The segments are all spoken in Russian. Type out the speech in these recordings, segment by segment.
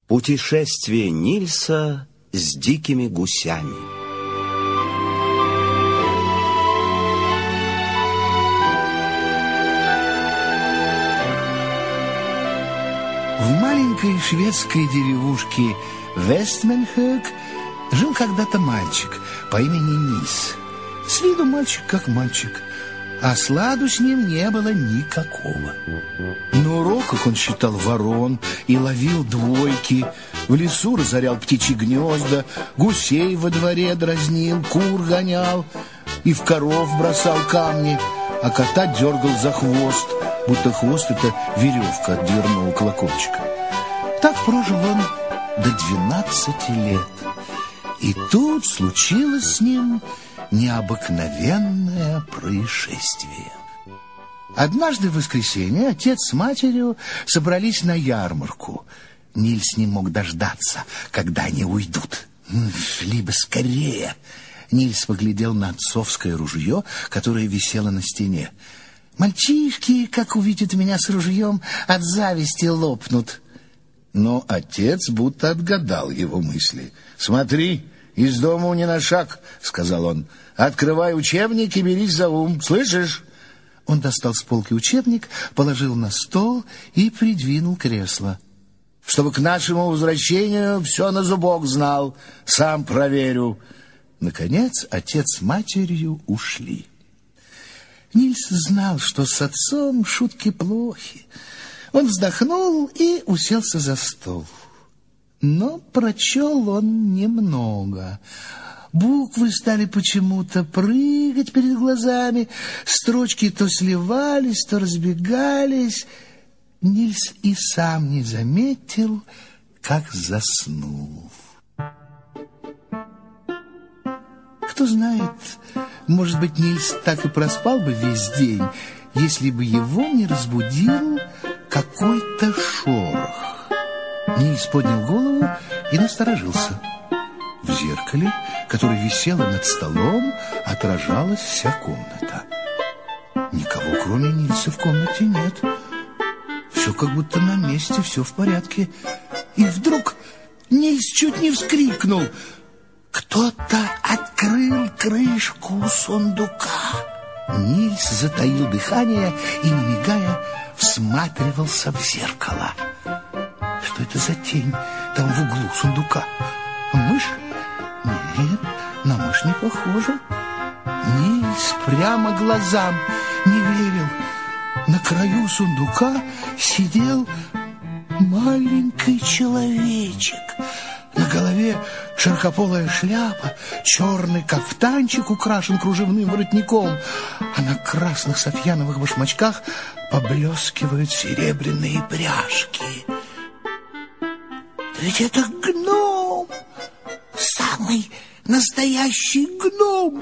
Путешествие Нильса с дикими гусями. В маленькой шведской деревушке Вестменхёг жил когда-то мальчик по имени Нильс. С виду мальчик как мальчик, а сладу с ним не было никакого. На уроках он считал ворон и ловил двойки, в лесу разорял птичьи гнезда, гусей во дворе дразнил, кур гонял и в коров бросал камни, а кота дергал за хвост, будто хвост — это веревка от дверного колокольчика. Так прожил он до 12 лет. И тут случилось с ним необыкновенное происшествие. Однажды в воскресенье отец с матерью собрались на ярмарку. Нильс не мог дождаться, когда они уйдут. Шли бы скорее. Нильс поглядел на отцовское ружье, которое висело на стене. Мальчишки, как увидят меня с ружьем, от зависти лопнут. Но отец будто отгадал его мысли. «Смотри, из дому не на шаг», — сказал он. «Открывай учебник и берись за ум, слышишь?» Он достал с полки учебник, положил на стол и придвинул кресло. «Чтобы к нашему возвращению все на зубок знал, сам проверю». Наконец отец с матерью ушли. Нильс знал, что с отцом шутки плохи. Он вздохнул и уселся за стол. Но прочел он немного. Буквы стали почему-то прыгать перед глазами, строчки то сливались, то разбегались. Нильс и сам не заметил, как заснул. Кто знает, может быть, Нильс так и проспал бы весь день, если бы его не разбудил какой-то шорох. Нильс поднял голову и насторожился. В зеркале, которое висело над столом, отражалась вся комната. Никого, кроме Нильса, в комнате нет. Все как будто на месте, все в порядке. И вдруг Нильс чуть не вскрикнул. Кто-то открыл крышку сундука. Нильс затаил дыхание и, не мигая, всматривался в зеркало. Что это за тень там в углу сундука? Мышь? Нет, на мышь не похоже. Нильс прямо глазам не верил. На краю сундука сидел маленький человечек. На голове широкополая шляпа, черный кафтанчик украшен кружевным воротником, а на красных софьяновых башмачках поблескивают серебряные пряжки. Да ведь это гном! Самый настоящий гном!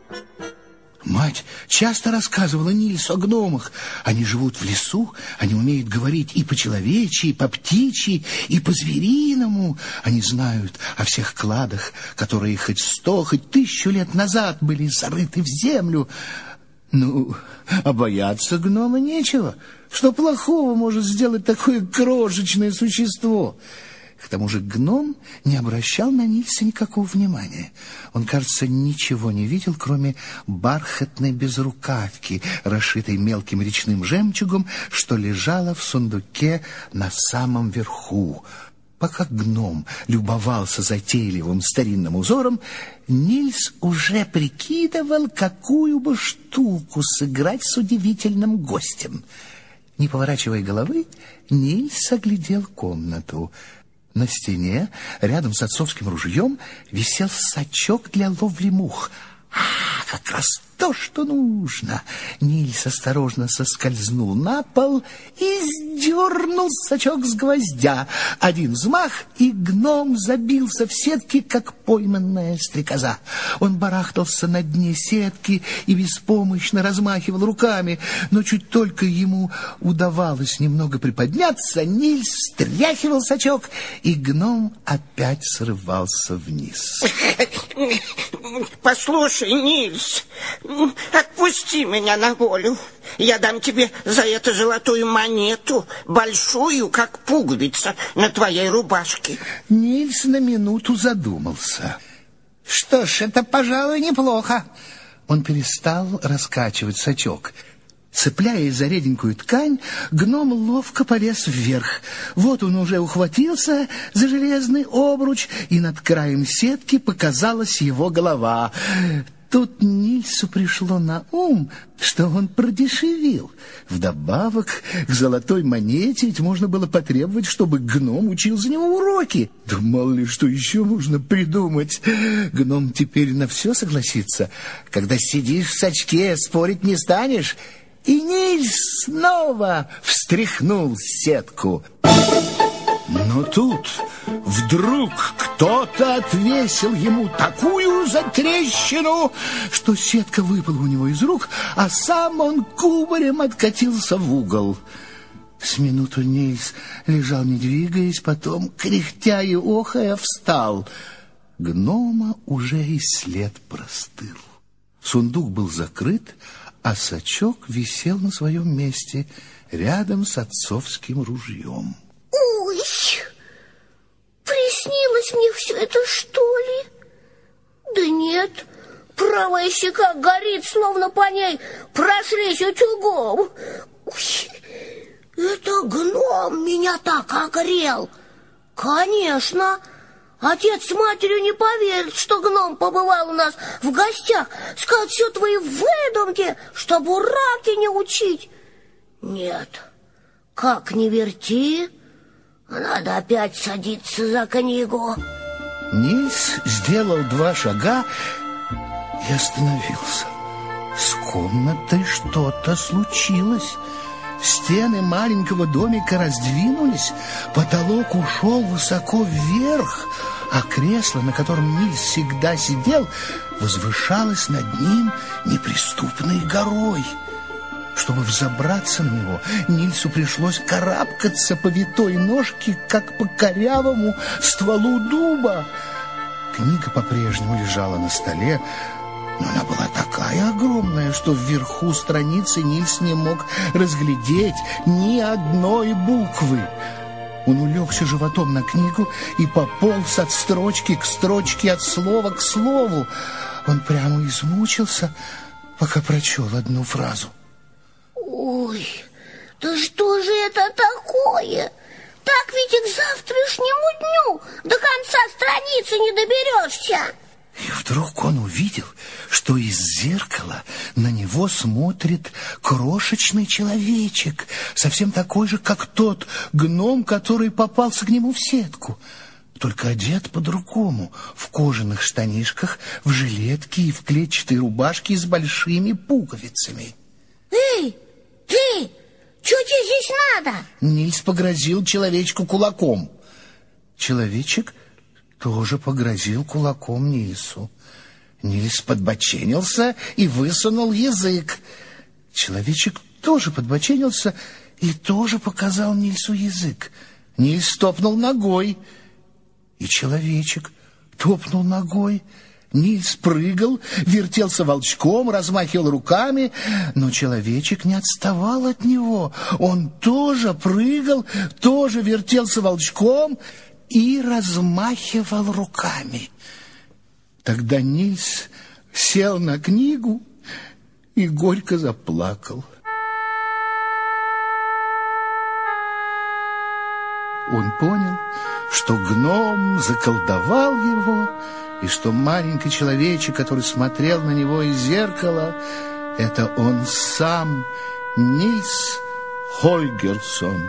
Мать часто рассказывала Нильсу о гномах. Они живут в лесу, они умеют говорить и по-человечьи, и по-птичьи, и по-звериному. Они знают о всех кладах, которые хоть 100, хоть 1000 лет назад были зарыты в землю. Ну, а бояться гнома нечего. Что плохого может сделать такое крошечное существо? К тому же гном не обращал на Нильса никакого внимания. Он, кажется, ничего не видел, кроме бархатной безрукавки, расшитой мелким речным жемчугом, что лежала в сундуке на самом верху. Пока гном любовался затейливым старинным узором, Нильс уже прикидывал, какую бы штуку сыграть с удивительным гостем. Не поворачивая головы, Нильс оглядел комнату. На стене, рядом с отцовским ружьем, висел сачок для ловли мух. Как раз то, что нужно. Нильс осторожно соскользнул на пол и сдернул сачок с гвоздя. Один взмах, и гном забился в сетке, как пойманная стрекоза. Он барахтался на дне сетки и беспомощно размахивал руками, но чуть только ему удавалось немного приподняться, Нильс встряхивал сачок, и гном опять срывался вниз. Послушай, Нильс, отпусти меня на волю. Я дам тебе за это золотую монету, большую, как пуговица на твоей рубашке. Нильс на минуту задумался. Что ж, это, пожалуй, неплохо. Он перестал раскачивать сачок. Цепляясь за реденькую ткань, гном ловко полез вверх. Вот он уже ухватился за железный обруч, и над краем сетки показалась его голова. Тут Нильсу пришло на ум, что он продешевил. Вдобавок к золотой монете ведь можно было потребовать, чтобы гном учил за него уроки. Да мало ли что еще можно придумать. Гном теперь на все согласится. Когда сидишь в сачке, спорить не станешь. И Нильс снова встряхнул сетку. Но тут вдруг кто-то отвесил ему такую затрещину, что сетка выпала у него из рук, а сам он кубарем откатился в угол. С минуту Нильс лежал, не двигаясь, потом, кряхтя и охая, встал. Гнома уже и след простыл. Сундук был закрыт, а сачок висел на своем месте рядом с отцовским ружьем. Ой, приснилось мне все это, что ли? Да нет, правая щека горит, словно по ней прошлись утюгом. Ой, это гном меня так огрел. Конечно, отец с матерью не поверят, что гном побывал у нас в гостях. Скажут, все твои выдумки, чтобы уроки не учить. Нет, как ни верти, надо опять садиться за книгу. Нильс сделал 2 шага и остановился. С комнатой что-то случилось. Стены маленького домика раздвинулись, потолок ушел высоко вверх, а кресло, на котором Нильс всегда сидел, возвышалось над ним неприступной горой. Чтобы взобраться на него, Нильсу пришлось карабкаться по витой ножке, как по корявому стволу дуба. Книга по-прежнему лежала на столе, но она была такая огромная, что вверху страницы Нильс не мог разглядеть ни одной буквы. Он улегся животом на книгу и пополз от строчки к строчке, от слова к слову. Он прямо измучился, пока прочел одну фразу. Ой, да что же это такое? Так ведь и к завтрашнему дню до конца страницы не доберешься. И вдруг он увидел, что из зеркала на него смотрит крошечный человечек, совсем такой же, как тот гном, который попался к нему в сетку, только одет по-другому, в кожаных штанишках, в жилетке и в клетчатой рубашке с большими пуговицами. Эй, ты, что тебе здесь надо? Нильс погрозил человечку кулаком. Человечек тоже погрозил кулаком Нильсу. Нильс подбоченился и высунул язык. Человечек тоже подбоченился и тоже показал Нильсу язык. Нильс топнул ногой, и человечек топнул ногой. Нильс прыгал, вертелся волчком, размахивал руками, но человечек не отставал от него. Он тоже прыгал, тоже вертелся волчком и размахивал руками. Тогда Нильс сел на книгу и горько заплакал. Он понял, что гном заколдовал его, и что маленький человечек, который смотрел на него из зеркала, это он сам, Нильс Хольгерсон.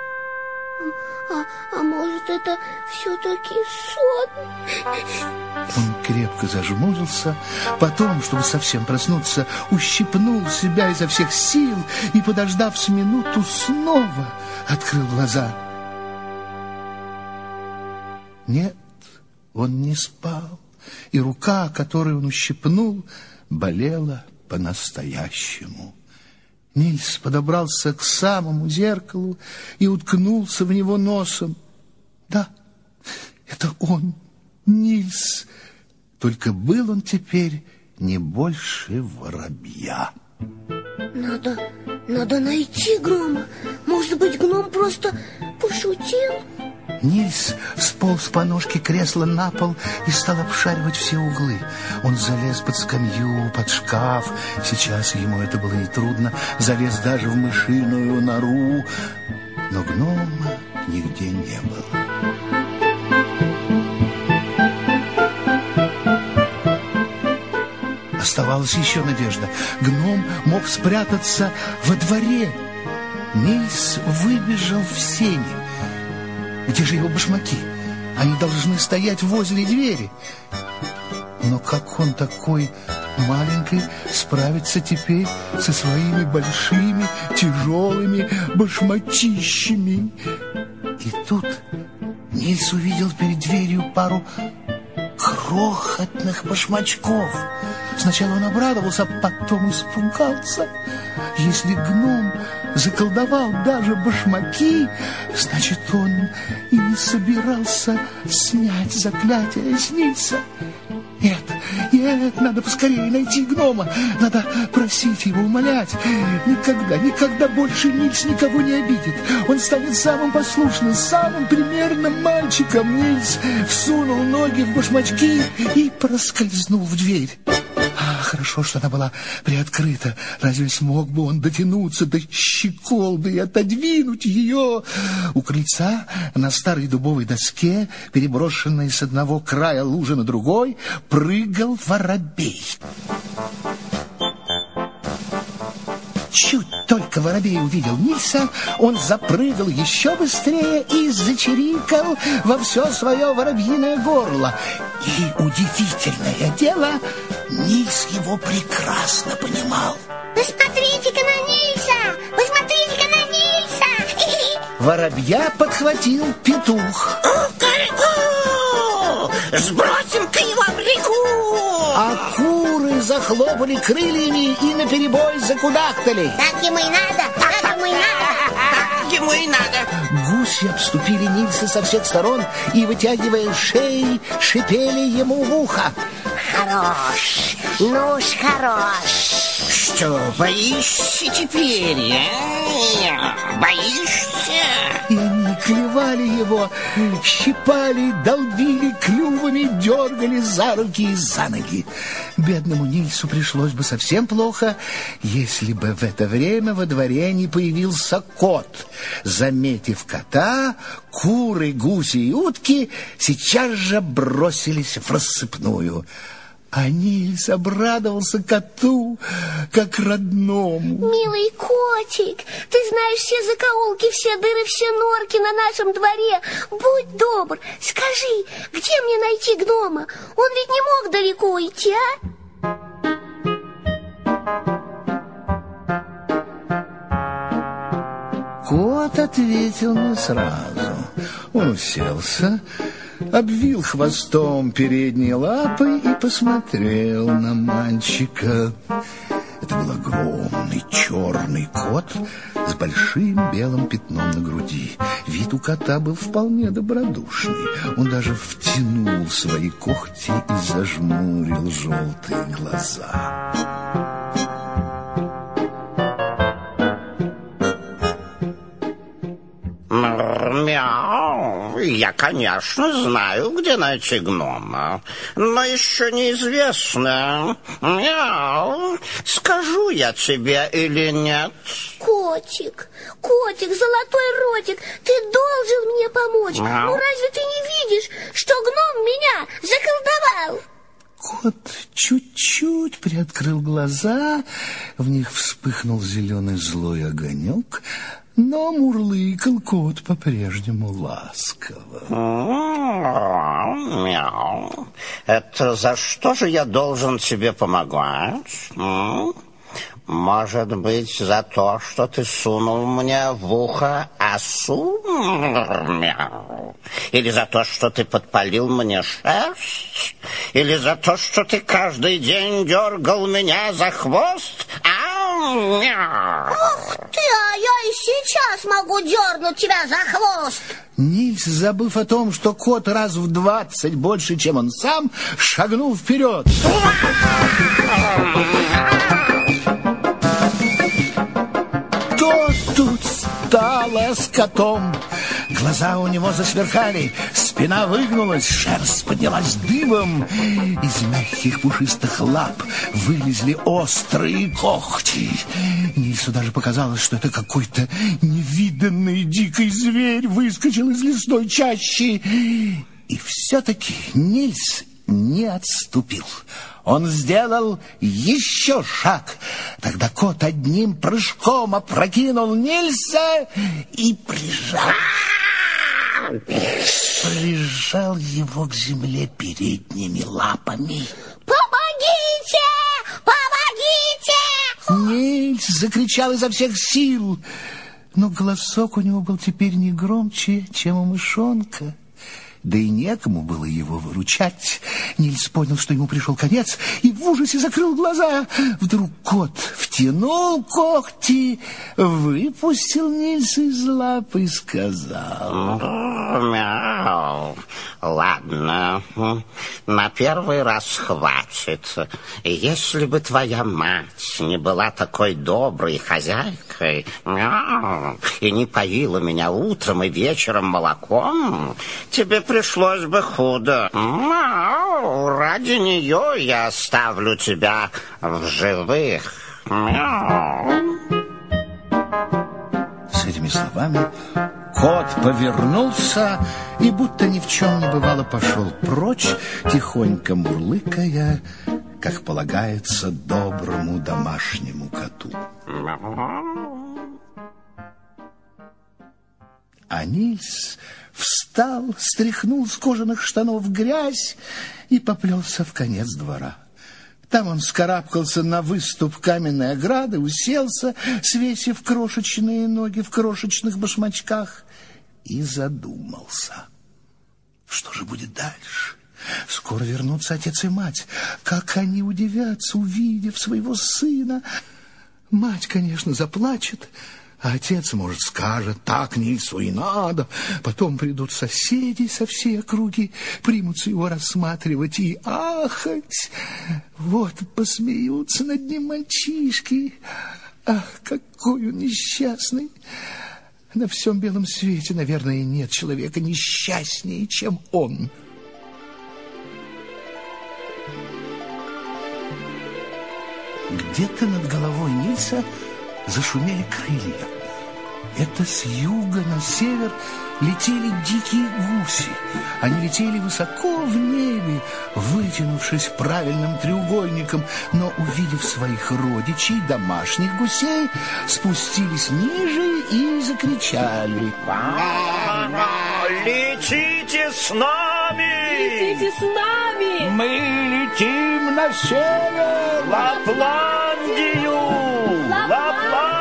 А может, это все-таки сон? Он крепко зажмурился, потом, чтобы совсем проснуться, ущипнул себя изо всех сил и, подождав с минуту, снова открыл глаза. Нет, он не спал, и рука, которую он ущипнул, болела по-настоящему. Нильс подобрался к самому зеркалу и уткнулся в него носом. Да, это он, Нильс, только был он теперь не больше воробья. Надо Надо найти гнома. Может быть, гном просто пошутил? Нильс сполз по ножке кресла на пол и стал обшаривать все углы. Он залез под скамью, под шкаф. Сейчас ему это было нетрудно. Залез даже в мышиную нору. Но гнома нигде не было. Оставалась еще надежда. Гном мог спрятаться во дворе. Нильс выбежал в сени. Где же его башмаки? Они должны стоять возле двери. Но как он такой маленький справится теперь со своими большими тяжелыми башмачищами? И тут Нильс увидел перед дверью пару крохотных башмачков. Сначала он обрадовался, а потом испугался. Если гном заколдовал даже башмаки, значит, он и не собирался снять заклятие с Нильса. Нет, надо поскорее найти гнома. Надо просить его, умолять. Никогда больше Нильс никого не обидит. Он станет самым послушным, самым примерным мальчиком. Нильс всунул ноги в башмачки и проскользнул в дверь. Хорошо, что она была приоткрыта. Разве смог бы он дотянуться до щеколды и отодвинуть ее? У крыльца на старой дубовой доске, переброшенной с одного края лужи на другой, прыгал воробей. Чуть только воробей увидел Нильса, он запрыгал еще быстрее и зачирикал во все свое воробьиное горло. И удивительное дело, Нильс его прекрасно понимал. Посмотрите-ка на Нильса! Посмотрите-ка на Нильса! Воробья подхватил петух. Сбросим-ка его в реку! А куры захлопали крыльями и наперебой закудахтали. Так ему и надо, так ему и надо. Так ему и надо. Гуси обступили Нильса со всех сторон и, вытягивая шеи, шипели ему в ухо. Хорош, ну уж хорош. Что, боишься теперь, а? Боишься? И они клевали его, щипали, долбили клювами, дергали за руки и за ноги. Бедному Нильсу пришлось бы совсем плохо, если бы в это время во дворе не появился кот. Заметив кота, куры, гуси и утки сейчас же бросились в рассыпную. А Нильс обрадовался коту, как родному. Милый котик, ты знаешь все закоулки, все дыры, все норки на нашем дворе. Будь добр, скажи, где мне найти гнома? Он ведь не мог далеко уйти, а? Кот ответил не сразу. Он уселся, обвил хвостом передние лапы и посмотрел на мальчика. Это был огромный черный кот с большим белым пятном на груди. Вид у кота был вполне добродушный. Он даже втянул свои когти и зажмурил желтые глаза. Мяу, я, конечно, знаю, где найти гнома, но еще неизвестно. Мяу, скажу я тебе или нет? Котик, золотой ротик, ты должен мне помочь. Мяу. Ну разве ты не видишь, что гном меня заколдовал? Кот чуть-чуть приоткрыл глаза, в них вспыхнул зеленый злой огонек, но мурлыкал кот по-прежнему ласково. Мяу. Это за что же я должен тебе помогать? Может быть, за то, что ты сунул мне в ухо осу? Мяу. Или за то, что ты подпалил мне шерсть? Или за то, что ты каждый день дергал меня за хвост? Мяу. Ух ты, а я и сейчас могу дернуть тебя за хвост. Нильс, забыв о том, что кот раз в 20 больше, чем он сам, шагнул вперед. с котом. Глаза у него засверкали, спина выгнулась, шерсть поднялась дыбом. Из мягких пушистых лап вылезли острые когти. Нильсу даже показалось, что это какой-то невиданный дикий зверь выскочил из лесной чащи. И все-таки Нильс не отступил. Он сделал еще шаг. Тогда кот одним прыжком опрокинул Нильса и прижал его к земле передними лапами. Помогите! Помогите! Нильс закричал изо всех сил, но голосок у него был теперь не громче, чем у мышонка. Да и некому было его выручать. Нильс понял, что ему пришел конец, и в ужасе закрыл глаза. Вдруг кот втянул когти, выпустил Нильса из лап и сказал: «Мяу. Ладно, на первый раз хватит. Если бы твоя мать не была такой доброй хозяйкой, и не поила меня утром и вечером молоком, тебе пришлось бы худо. Ради нее я оставлю тебя в живых». С этими словами кот повернулся и, будто ни в чем не бывало, пошел прочь, тихонько мурлыкая, как полагается доброму домашнему коту. А Нильс встал, стряхнул с кожаных штанов грязь и поплелся в конец двора. Там он вскарабкался на выступ каменной ограды, уселся, свесив крошечные ноги в крошечных башмачках, и задумался. Что же будет дальше? Скоро вернутся отец и мать. Как они удивятся, увидев своего сына. Мать, конечно, заплачет, а отец, может, скажет: так Нильсу и надо. Потом придут соседи со всей округи, примутся его рассматривать и ахать. Вот посмеются над ним мальчишки. Ах, какой он несчастный! На всем белом свете, наверное, нет человека несчастнее, чем он. Где-то над головой Нильса зашумели крылья. Это с юга на север летели дикие гуси. Они летели высоко в небе, вытянувшись правильным треугольником, но, увидев своих родичей, домашних гусей, спустились ниже и закричали: «Летите с нами! Летите с нами! Мы летим на север! Лапландию! Лапландию!»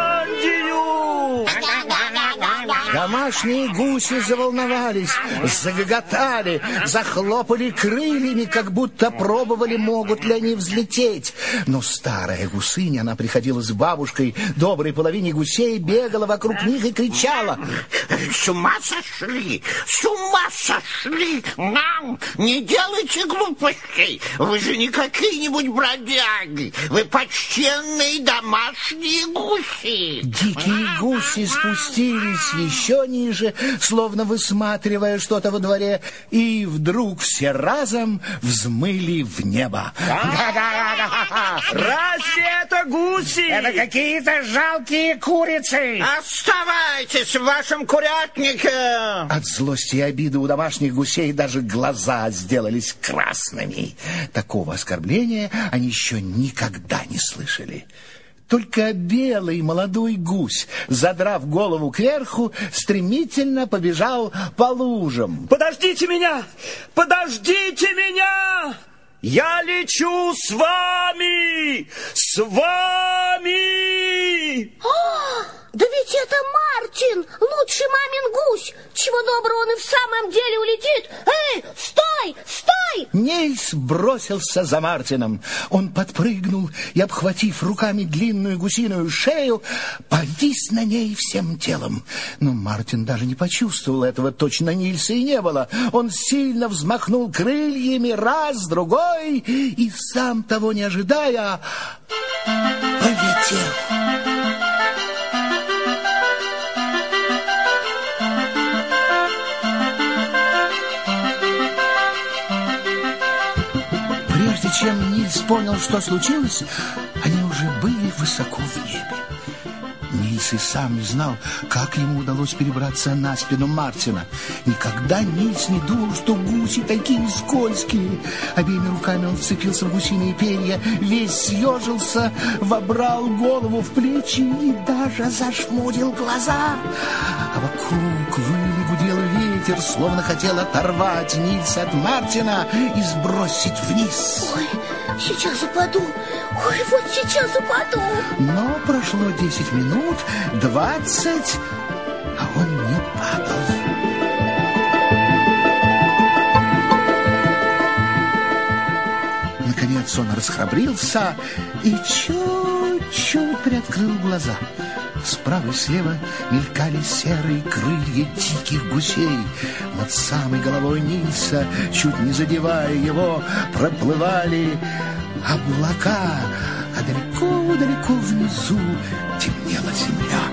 Домашние гуси заволновались, загоготали, захлопали крыльями, как будто пробовали, могут ли они взлететь. Но старая гусыня, она приходила с бабушкой, доброй половине гусей, бегала вокруг них и кричала: «С ума сошли! С ума сошли! Не делайте глупостей! Вы же не какие-нибудь бродяги! Вы почтенные домашние гуси!» Дикие гуси спустились еще ниже, словно высматривая что-то во дворе, и вдруг все разом взмыли в небо. Разве это гуси? Это какие-то жалкие курицы. Оставайтесь в вашем курятнике! От злости и обиды у домашних гусей даже глаза сделались красными. Такого оскорбления они еще никогда не слышали. Только белый молодой гусь, задрав голову кверху, стремительно побежал по лужам. Подождите меня! Подождите меня! Я лечу с вами! С вами! Да ведь это Мартин, лучший мамин гусь. Чего доброго, он и в самом деле улетит. Эй, стой, стой! Нильс бросился за Мартином. Он подпрыгнул и, обхватив руками длинную гусиную шею, повис на ней всем телом. Но Мартин даже не почувствовал этого, точно Нильса и не было. Он сильно взмахнул крыльями раз, другой, и, сам того не ожидая, полетел. чем Нильс понял, что случилось, они уже были высоко в небе. Нильс и сам не знал, как ему удалось перебраться на спину Мартина. Никогда Нильс не думал, что гуси такие скользкие. Обеими руками он вцепился в гусиные перья, весь съежился, вобрал голову в плечи и даже зажмурил глаза. А вокруг выл и гудел ветер, словно хотел оторвать Нильса от Мартина и сбросить вниз. Ой, сейчас упаду. Ой, вот сейчас упаду. Но прошло 10 минут, 20, а он не падал. Наконец он расхрабрился и чуть-чуть приоткрыл глаза. Справа и слева мелькали серые крылья диких гусей. Над самой головой Нильса, чуть не задевая его, проплывали облака, а далеко-далеко внизу темнела земля.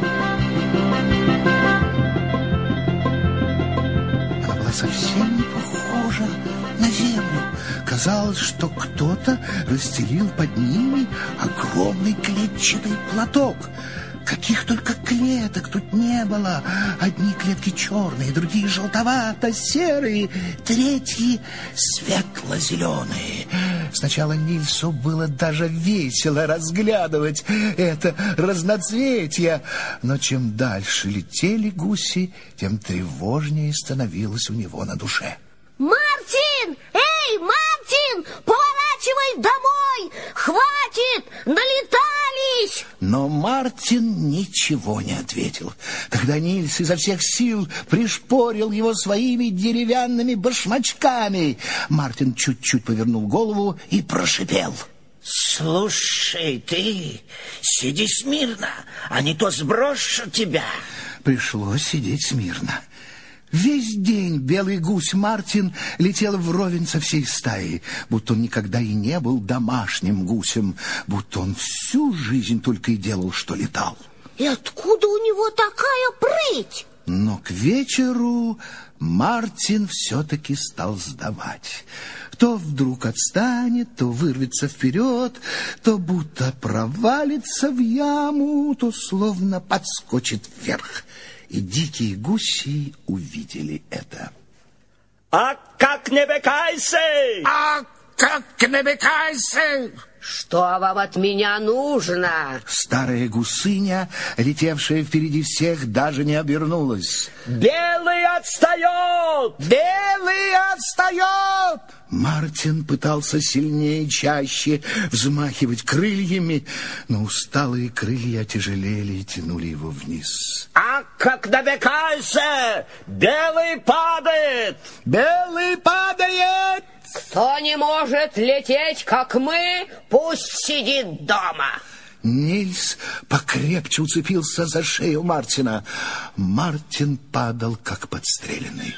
Она была совсем не похожа на землю. Казалось, что кто-то расстелил под ними огромный клетчатый платок. Каких только клеток тут не было. Одни клетки черные, другие желтовато-серые, третьи светло-зеленые. Сначала Нильсу было даже весело разглядывать это разноцветие. Но чем дальше летели гуси, тем тревожнее становилось у него на душе. Мартин! Эй, Мартин! Поворачивай домой! Хватит! Налетались! Но Мартин ничего не ответил. Тогда Нильс изо всех сил пришпорил его своими деревянными башмачками. Мартин чуть-чуть повернул голову и прошипел: Слушай, ты сиди смирно, а не то сброшу тебя. Пришлось сидеть смирно. Весь день белый гусь Мартин летел вровень со всей стаей, будто он никогда и не был домашним гусем, будто он всю жизнь только и делал, что летал. И откуда у него такая прыть? Но к вечеру Мартин все-таки стал сдавать. То вдруг отстанет, то вырвется вперед, то будто провалится в яму, то словно подскочит вверх. И дикие гуси увидели это. А как не бекайся! А как не бекайся! Что вам от меня нужно? Старая гусыня, летевшая впереди всех, даже не обернулась. Белый отстает! Белый отстает! Мартин пытался сильнее и чаще взмахивать крыльями, но усталые крылья отяжелели и тянули его вниз. А как добекайся! Белый падает! Белый падает! Кто не может лететь, как мы, пусть сидит дома. Нильс покрепче уцепился за шею Мартина. Мартин падал, как подстреленный.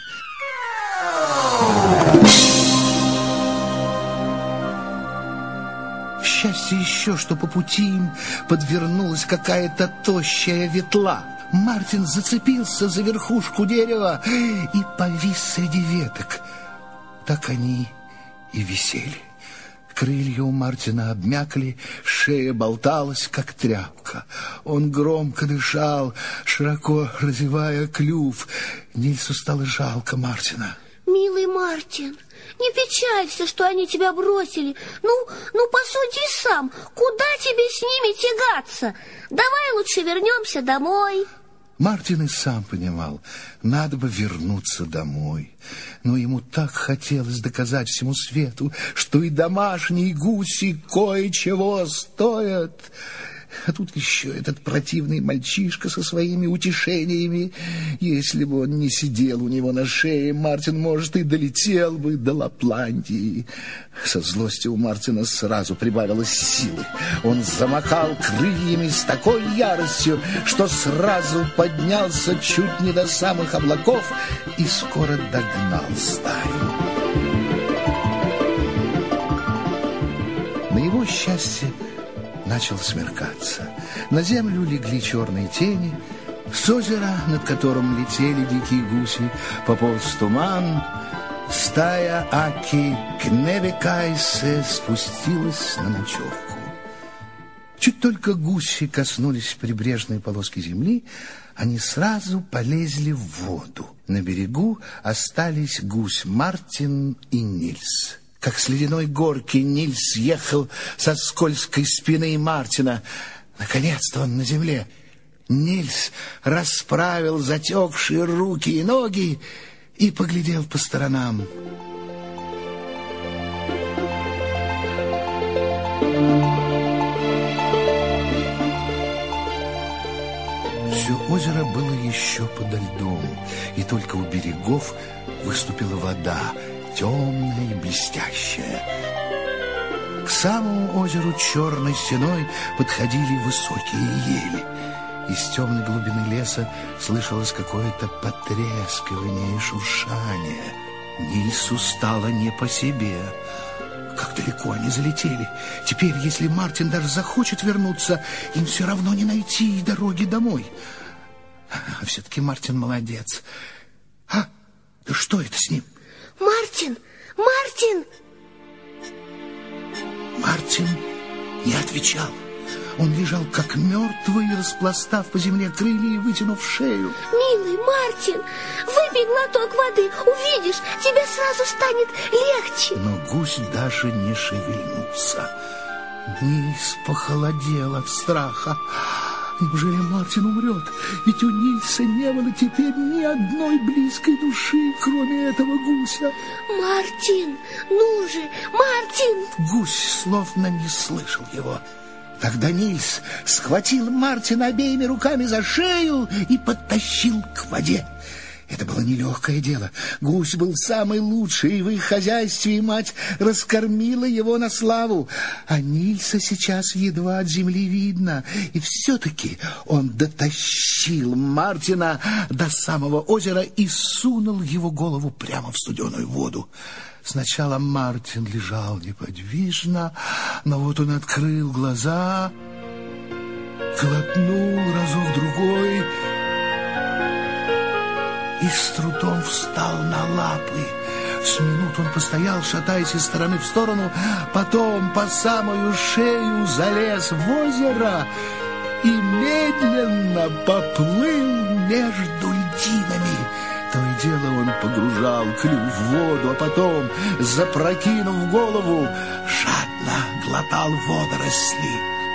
К счастью еще, что по пути им подвернулась какая-то тощая ветла. Мартин зацепился за верхушку дерева и повис среди веток. Так они и висели. Крылья у Мартина обмякли, шея болталась, как тряпка. Он громко дышал, широко разевая клюв. Нильсу стало жалко Мартина. Милый Мартин, не печалься, что они тебя бросили. Ну, посуди сам, куда тебе с ними тягаться? Давай лучше вернемся домой. Мартин и сам понимал, надо бы вернуться домой. Но ему так хотелось доказать всему свету, что и домашние гуси кое-чего стоят. А тут еще этот противный мальчишка со своими утешениями. Если бы он не сидел у него на шее, Мартин, может, и долетел бы до Лапландии. Со злостью у Мартина сразу прибавилось силы. Он замахал крыльями с такой яростью, что сразу поднялся чуть не до самых облаков и скоро догнал стаю. На его счастье начало смеркаться. На землю легли черные тени. С озера, над которым летели дикие гуси, пополз туман. Стая Аки Кневекайсе спустилась на ночевку. Чуть только гуси коснулись прибрежной полоски земли, они сразу полезли в воду. На берегу остались гусь Мартин и Нильс. Как с ледяной горки Нильс ехал со скользкой спины Мартина. Наконец-то он на земле. Нильс расправил затекшие руки и ноги и поглядел по сторонам. Все озеро было еще подо льдом, и только у берегов выступила вода, темная и блестящая. К самому озеру черной стеной подходили высокие ели. Из темной глубины леса слышалось какое-то потрескивание и шуршание. Нильсу стало не по себе. Как далеко они залетели. Теперь, если Мартин даже захочет вернуться, им все равно не найти дороги домой. А все-таки Мартин молодец. Да что это с ним? Мартин! Мартин! Мартин не отвечал. Он лежал как мертвый, распластав по земле крылья и вытянув шею. Милый Мартин, выпей глоток воды, увидишь, тебе сразу станет легче. Но гусь даже не шевельнулся. Нильс похолодел от страха. Неужели Мартин умрет? Ведь у Нильса не было теперь ни одной близкой души, кроме этого гуся. Мартин, ну же, Мартин! Гусь словно не слышал его. Тогда Нильс схватил Мартина обеими руками за шею и подтащил к воде. Это было нелегкое дело. Гусь был самый лучший в их хозяйстве, и мать раскормила его на славу. А Нильса сейчас едва от земли видно. И все-таки он дотащил Мартина до самого озера и сунул его голову прямо в студеную воду. Сначала Мартин лежал неподвижно, но вот он открыл глаза, глотнул разок-другой и с трудом встал на лапы. С минуту он постоял, шатаясь из стороны в сторону, потом по самую шею залез в озеро и медленно поплыл между льдинами. То и дело он погружал клюв в воду, а потом, запрокинув голову, жадно глотал водоросли.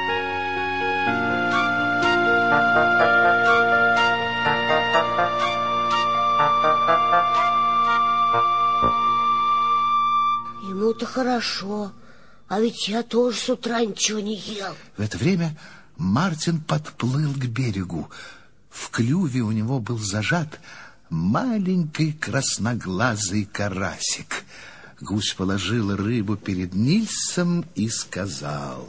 Ему-то хорошо, а ведь я тоже с утра ничего не ел. В это время Мартин подплыл к берегу. В клюве у него был зажат маленький красноглазый карасик. Гусь положил рыбу перед Нильсом и сказал: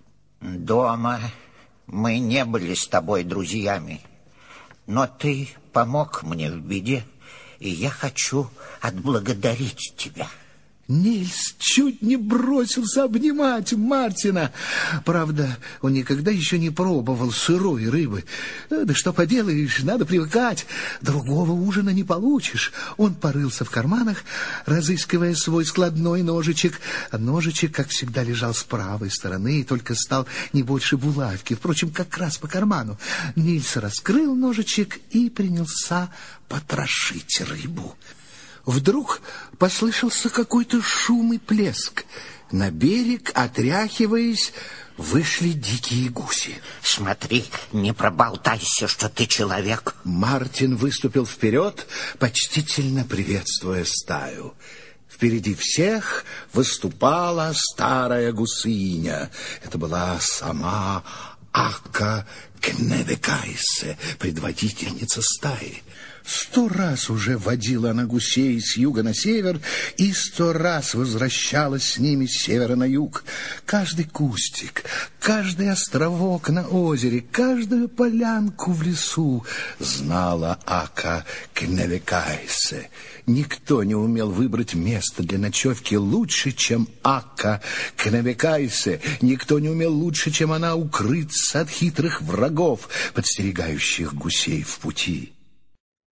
«Дома мы не были с тобой друзьями, но ты помог мне в беде, и я хочу отблагодарить тебя». Нильс чуть не бросился обнимать Мартина. Правда, он никогда еще не пробовал сырой рыбы. Да что поделаешь, надо привыкать. Другого ужина не получишь. Он порылся в карманах, разыскивая свой складной ножичек. А ножичек, как всегда, лежал с правой стороны и только стал не больше булавки. Впрочем, как раз по карману. Нильс раскрыл ножичек и принялся потрошить рыбу. Вдруг послышался какой-то шум и плеск. На берег, отряхиваясь, вышли дикие гуси. «Смотри, не проболтайся, что ты человек». Мартин выступил вперед, почтительно приветствуя стаю. Впереди всех выступала старая гусыня. Это была сама Ака Кневекайсе, предводительница стаи. 100 раз уже водила она гусей с юга на север и 100 раз возвращалась с ними с севера на юг. Каждый кустик, каждый островок на озере, каждую полянку в лесу знала Ака Кневекайсе. Никто не умел выбрать место для ночевки лучше, чем Ака Кневекайсе. Никто не умел лучше, чем она, укрыться от хитрых врагов, подстерегающих гусей в пути.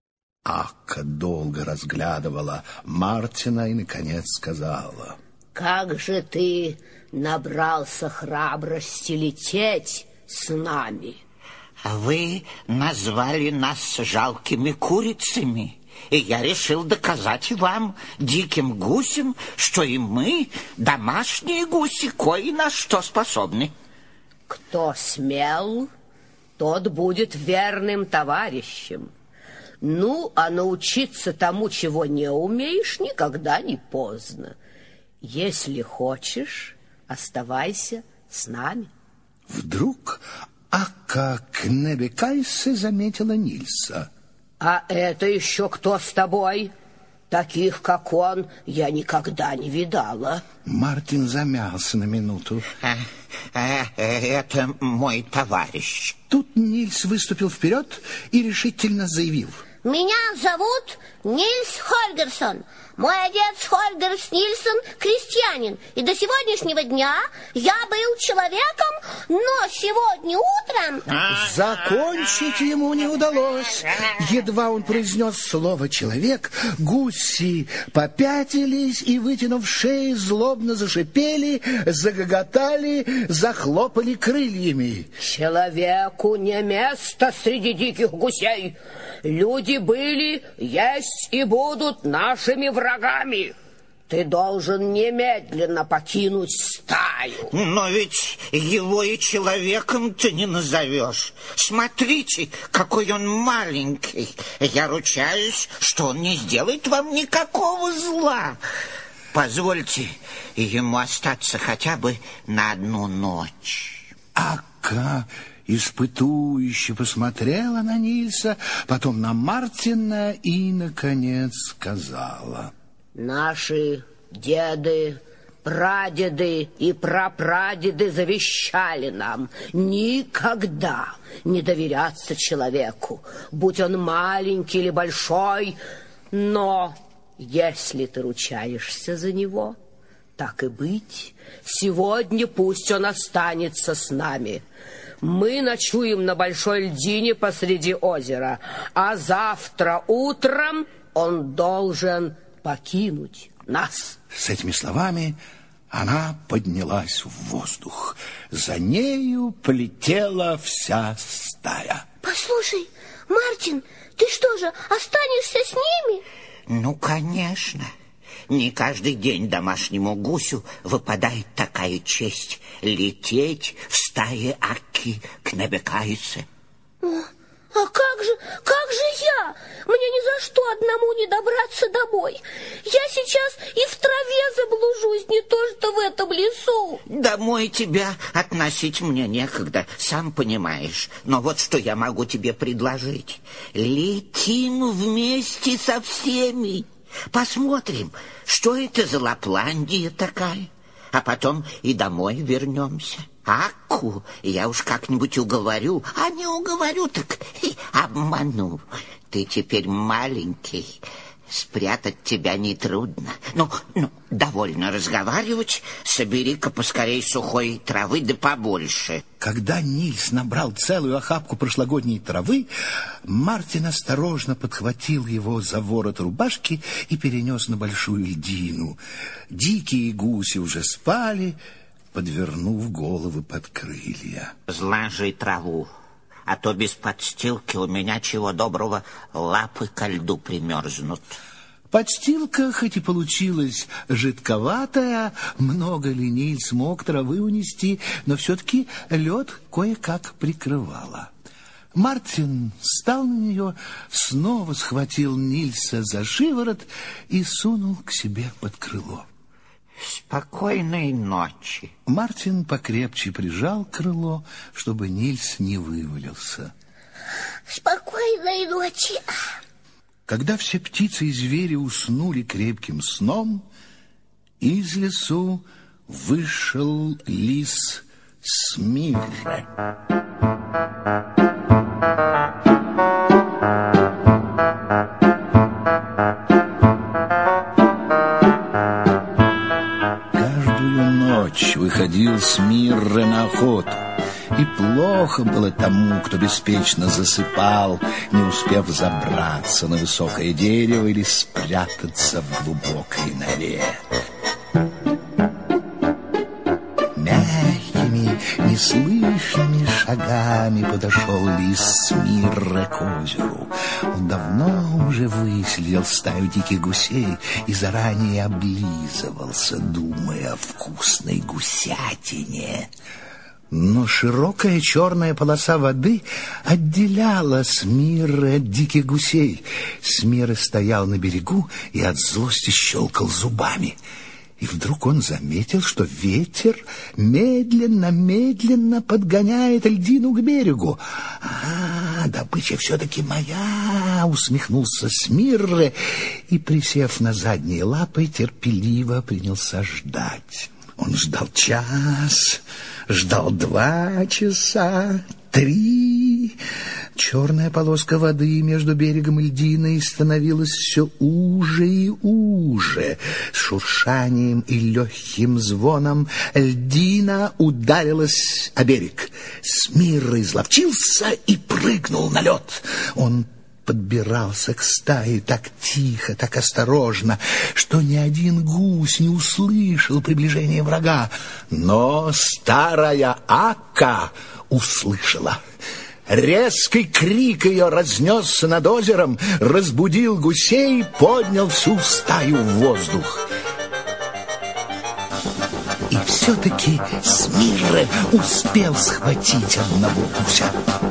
Акка долго разглядывала Мартина и, наконец, сказала: «Как же ты набрался храбрости лететь с нами?» Вы назвали нас жалкими курицами, и я решил доказать вам, диким гусям, что и мы, домашние гуси, кое на что способны. Кто смел, тот будет верным товарищем. Ну, а научиться тому, чего не умеешь, никогда не поздно. Если хочешь, оставайся с нами. Вдруг Акка Кнебекайсе заметила Нильса. А это еще кто с тобой? Таких, как он, я никогда не видала. Мартин замялся на минуту. Это мой товарищ. Тут Нильс выступил вперед и решительно заявил: Меня зовут Нильс Хольгерсон. Мой отец Хольгерс Нильсон крестьянин, и до сегодняшнего дня я был человеком, но сегодня утром... Закончить ему не удалось. Едва он произнес слово «человек», гуси попятились и, вытянув шеи, злобно зашипели, загоготали, захлопали крыльями. Человеку не место среди диких гусей. Люди были, есть и будут нашими врагами. Ты должен немедленно покинуть стаю. Но ведь его и человеком ты не назовешь. Смотрите, какой он маленький. Я ручаюсь, что он не сделает вам никакого зла. Позвольте ему остаться хотя бы на одну ночь. Акка испытующе посмотрела на Нильса, потом на Мартина и, наконец, сказала: Наши деды, прадеды и прапрадеды завещали нам никогда не доверяться человеку, будь он маленький или большой, но если ты ручаешься за него, так и быть, сегодня пусть он останется с нами. Мы ночуем на большой льдине посреди озера, а завтра утром он должен покинуть нас. С этими словами она поднялась в воздух. За нею полетела вся стая. Послушай, Мартин, ты что же, останешься с ними? Ну, конечно. Не каждый день домашнему гусю выпадает такая честь — лететь в стае Акки Кнебекайсе. А как же я? Мне ни за что одному не добраться домой. Я сейчас и в траве заблужусь, не то что в этом лесу. Домой тебя относить мне некогда, сам понимаешь. Но вот что я могу тебе предложить. Летим вместе со всеми. Посмотрим, что это за Лапландия такая. А потом и домой вернемся. Акку я уж как-нибудь уговорю, а не уговорю, так и обману. Ты теперь маленький, спрятать тебя нетрудно. Ну, довольно разговаривать, собери-ка поскорей сухой травы, да побольше. Когда Нильс набрал целую охапку прошлогодней травы, Мартин осторожно подхватил его за ворот рубашки и перенес на большую льдину. Дикие гуси уже спали, подвернув головы под крылья. Сложи траву, а то без подстилки у меня, чего доброго, лапы ко льду примерзнут. Подстилка, хоть и получилась жидковатая, много ли Нильс мог травы унести, но все-таки лед кое-как прикрывала. Мартин встал на нее, снова схватил Нильса за шиворот и сунул к себе под крыло. Спокойной ночи. Мартин покрепче прижал крыло, чтобы Нильс не вывалился. Спокойной ночи. Когда все птицы и звери уснули крепким сном, из лесу вышел лис Смирре. Каждую ночь выходил Смирре на охоту И плохо было тому, кто беспечно засыпал, не успев забраться на высокое дерево или спрятаться в глубокой норе. Мягкими, неслышными шагами подошел лис Смирре к озеру. Он давно уже выследил стаю диких гусей и заранее облизывался, думая о вкусной гусятине. Но широкая черная полоса воды отделяла Смирре от диких гусей. Смирре стоял на берегу и от злости щелкал зубами. И вдруг он заметил, что ветер медленно подгоняет льдину к берегу. Добыча все-таки моя, усмехнулся Смирре и, присев на задние лапы, терпеливо принялся ждать. Он ждал час, ждал 2 часа, 3. Черная полоска воды между берегом и льдиной становилась все уже и уже. С шуршанием и легким звоном льдина ударилась о берег. Смирре изловчился и прыгнул на лед. Он подбирался к стае так тихо, так осторожно, что ни один гусь не услышал приближения врага. Но старая Ака услышала. Резкий крик ее разнесся над озером, разбудил гусей, поднял всю стаю в воздух. И все-таки Смирре успел схватить одного гуся.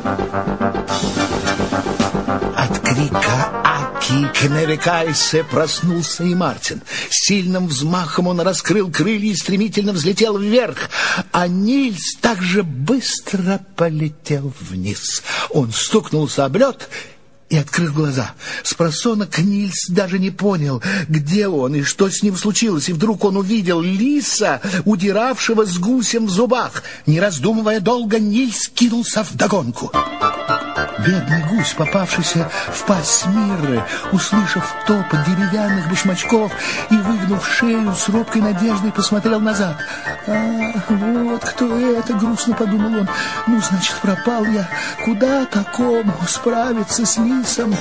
От крика Аки Кневекайсе проснулся и Мартин. Сильным взмахом он раскрыл крылья и стремительно взлетел вверх, а Нильс также быстро полетел вниз. Он стукнулся об лед и открыл глаза. Спросонок Нильс даже не понял, где он и что с ним случилось, и вдруг он увидел лиса, удиравшего с гусем в зубах. Не раздумывая долго, Нильс кинулся вдогонку. Бедный гусь, попавшийся в пасть Смирре, услышав топот деревянных башмачков и, выгнув шею, с робкой надеждой посмотрел назад. Вот кто это, грустно подумал он. Ну, значит, пропал я. Куда такому справиться с лисом?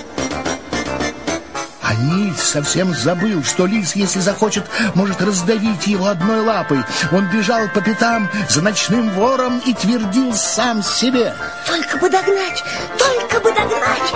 А Нильс совсем забыл, что лис, если захочет, может раздавить его одной лапой. Он бежал по пятам за ночным вором и твердил сам себе: только бы догнать, только бы догнать.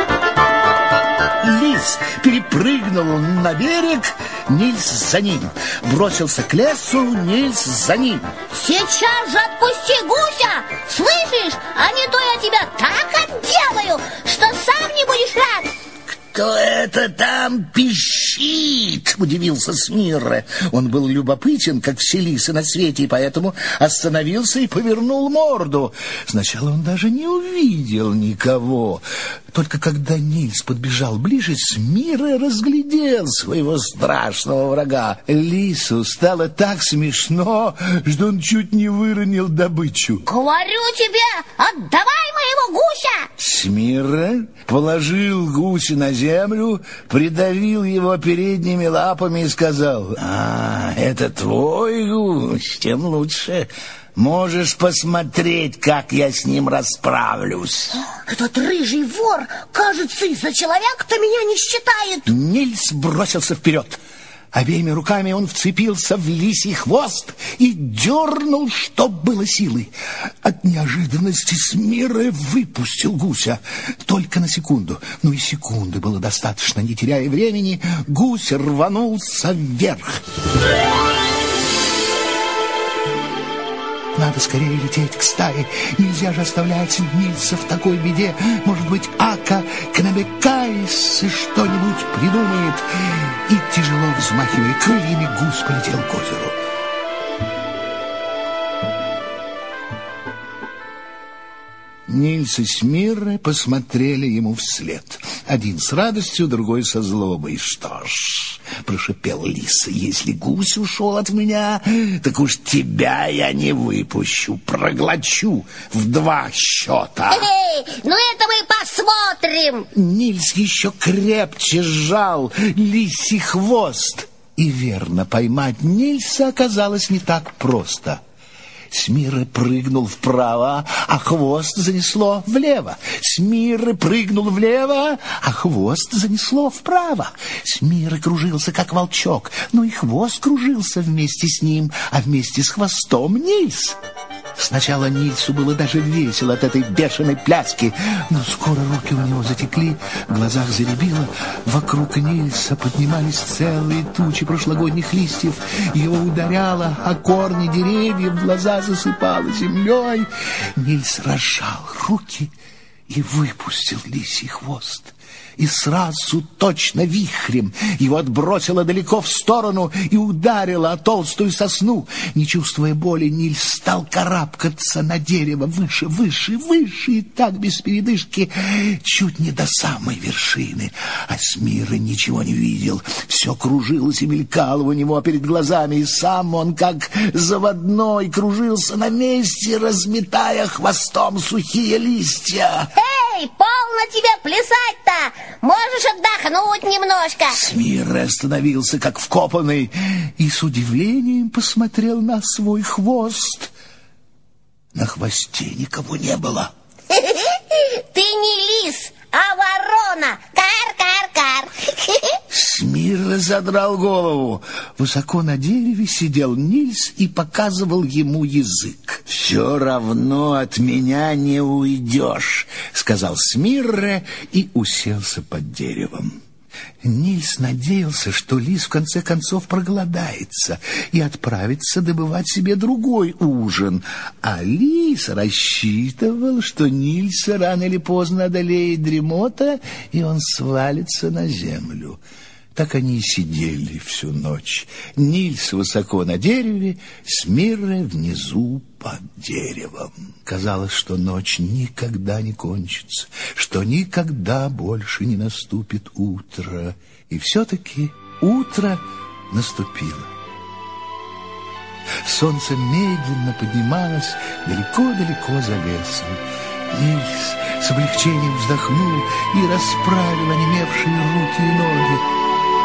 Лис перепрыгнул на берег, Нильс за ним. Бросился к лесу, Нильс за ним. Сейчас же отпусти гуся, слышишь? А не то я тебя так отделаю, что сам не будешь рад. «Кто это там пищит?» — удивился Смирре. Он был любопытен, как все лисы на свете, и поэтому остановился и повернул морду. Сначала он даже не увидел никого. Только когда Нильс подбежал ближе, Смирре разглядел своего страшного врага. Лису стало так смешно, что он чуть не выронил добычу. «Говорю тебе, отдавай моего гуся!» Смирре положил гуся на землю, придавил его передними лапами и сказал: это твой гусь, тем лучше. Можешь посмотреть, как я с ним расправлюсь. Этот рыжий вор, кажется, из-за человека-то меня не считает. Нильс бросился вперед. Обеими руками он вцепился в лисий хвост и дернул, что было силы. От неожиданности Смирре выпустил гуся. Только на секунду. Ну и секунды было достаточно. Не теряя времени, гусь рванулся вверх. Надо скорее лететь к стае. Нельзя же оставлять Нильса в такой беде. Может быть, Ака Кнебекайсе что-нибудь придумает. И, тяжело взмахивая крыльями, гусь полетел к озеру. Нильс и Смирре посмотрели ему вслед. Один с радостью, другой со злобой. «Что ж, — прошипел лис, — если гусь ушел от меня, так уж тебя я не выпущу, проглочу в 2 счета». Ну это мы посмотрим. Нильс еще крепче сжал лисий хвост. И верно, поймать Нильса оказалось не так просто. Смирре прыгнул вправо, а хвост занесло влево. Смирре прыгнул влево, а хвост занесло вправо. Смирре кружился, как волчок, но и хвост кружился вместе с ним, а вместе с хвостом Нильс. Сначала Нильсу было даже весело от этой бешеной пляски, но скоро руки у него затекли, в глазах зарябило. Вокруг Нильса поднимались целые тучи прошлогодних листьев. Его ударяло о корни деревьев, глаза засыпало землей. Нильс разжал руки и выпустил лисий хвост. И сразу, точно вихрем, его отбросило далеко в сторону и ударило о толстую сосну. Не чувствуя боли, Нильс стал карабкаться на дерево выше, выше, выше, и так без передышки, чуть не до самой вершины. А Смирре ничего не видел. Все кружилось и мелькало у него перед глазами, и сам он, как заводной, кружился на месте, разметая хвостом сухие листья. Эй, полно тебе плясать-то! Можешь отдохнуть немножко. Смирре остановился, как вкопанный, и с удивлением посмотрел на свой хвост. На хвосте никого не было. Ты не лис, а ворона. Кар-кар-кар. Смирре задрал голову. Высоко на дереве сидел Нильс и показывал ему язык. «Все равно от меня не уйдешь», — сказал Смирре и уселся под деревом. Нильс надеялся, что лис в конце концов проголодается и отправится добывать себе другой ужин, а лис рассчитывал, что Нильса рано или поздно одолеет дремота, и он свалится на землю. Так они и сидели всю ночь. Нильс высоко на дереве, Смирре внизу под деревом. Казалось, что ночь никогда не кончится, что никогда больше не наступит утро. И все-таки утро наступило. Солнце медленно поднималось далеко-далеко за лесом. Нильс с облегчением вздохнул и расправил онемевшие руки и ноги.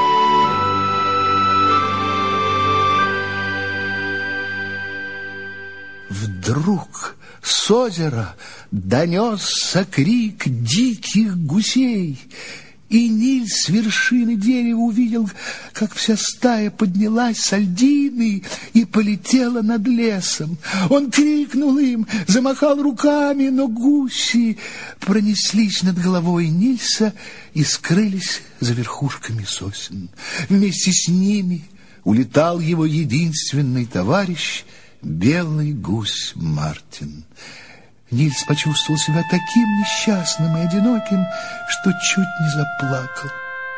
Вдруг с озера донесся крик диких гусей, и Нильс с вершины дерева увидел, как вся стая поднялась с льдины и полетела над лесом. Он крикнул им, замахал руками, но гуси пронеслись над головой Нильса и скрылись за верхушками сосен. Вместе с ними улетал его единственный товарищ — белый гусь Мартин. Нильс почувствовал себя таким несчастным и одиноким, что чуть не заплакал.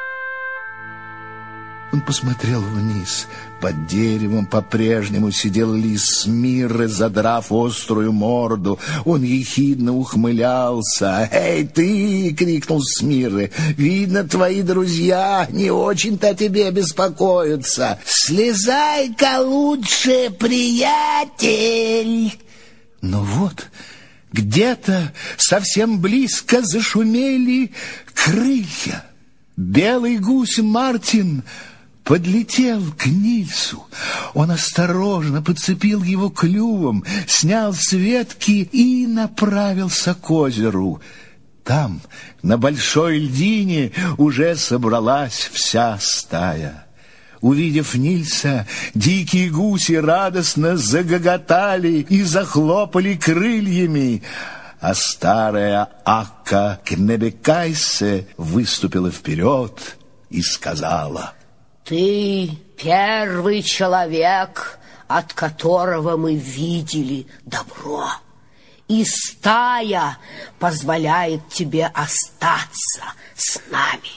Он посмотрел вниз. Под деревом по-прежнему сидел лис Смирре, задрав острую морду. Он ехидно ухмылялся. «Эй, ты!» — крикнул Смирре. «Видно, твои друзья не очень-то о тебе беспокоятся. Слезай-ка лучше, приятель!» Но вот где-то совсем близко зашумели крылья. Белый гусь Мартин подлетел к Нильсу. Он осторожно подцепил его клювом, снял с ветки и направился к озеру. Там, на большой льдине, уже собралась вся стая. Увидев Нильса, дикие гуси радостно загоготали и захлопали крыльями, а старая Akka Knebekayse выступила вперед и сказала: «Ты первый человек, от которого мы видели добро, и стая позволяет тебе остаться с нами».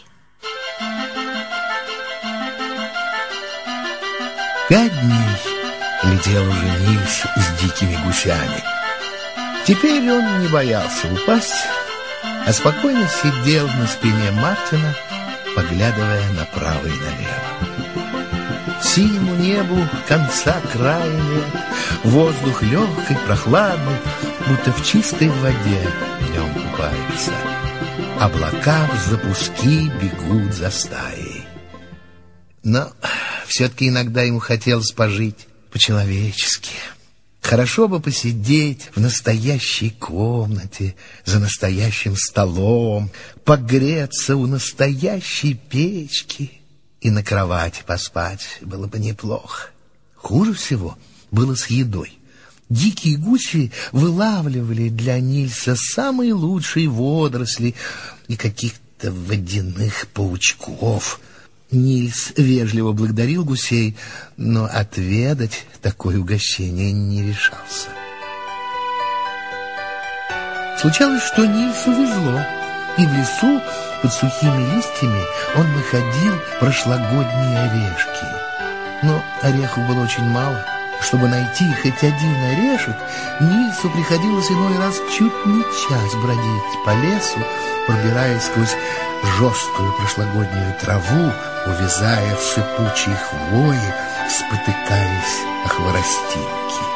5 дней летел уже Нильс с дикими гусями. Теперь он не боялся упасть, а спокойно сидел на спине Мартина, поглядывая направо и налево. Синему небу конца края нет, воздух легкий, прохладный, будто в чистой воде в нем купается. Облака в запуски бегут за стаей. Но все-таки иногда ему хотелось пожить по-человечески. Хорошо бы посидеть в настоящей комнате, за настоящим столом, погреться у настоящей печки и на кровати поспать было бы неплохо. Хуже всего было с едой. Дикие гуси вылавливали для Нильса самые лучшие водоросли и каких-то водяных паучков. Нильс вежливо благодарил гусей, но отведать такое угощение не решался. Случалось, что Нильсу везло, и в лесу под сухими листьями он находил прошлогодние орешки. Но орехов было очень мало. Чтобы найти хоть один орешек, Нильсу приходилось иной раз чуть не час бродить по лесу, пробираясь сквозь жесткую прошлогоднюю траву, увязая в сыпучей хвое, спотыкаясь о хворостинки.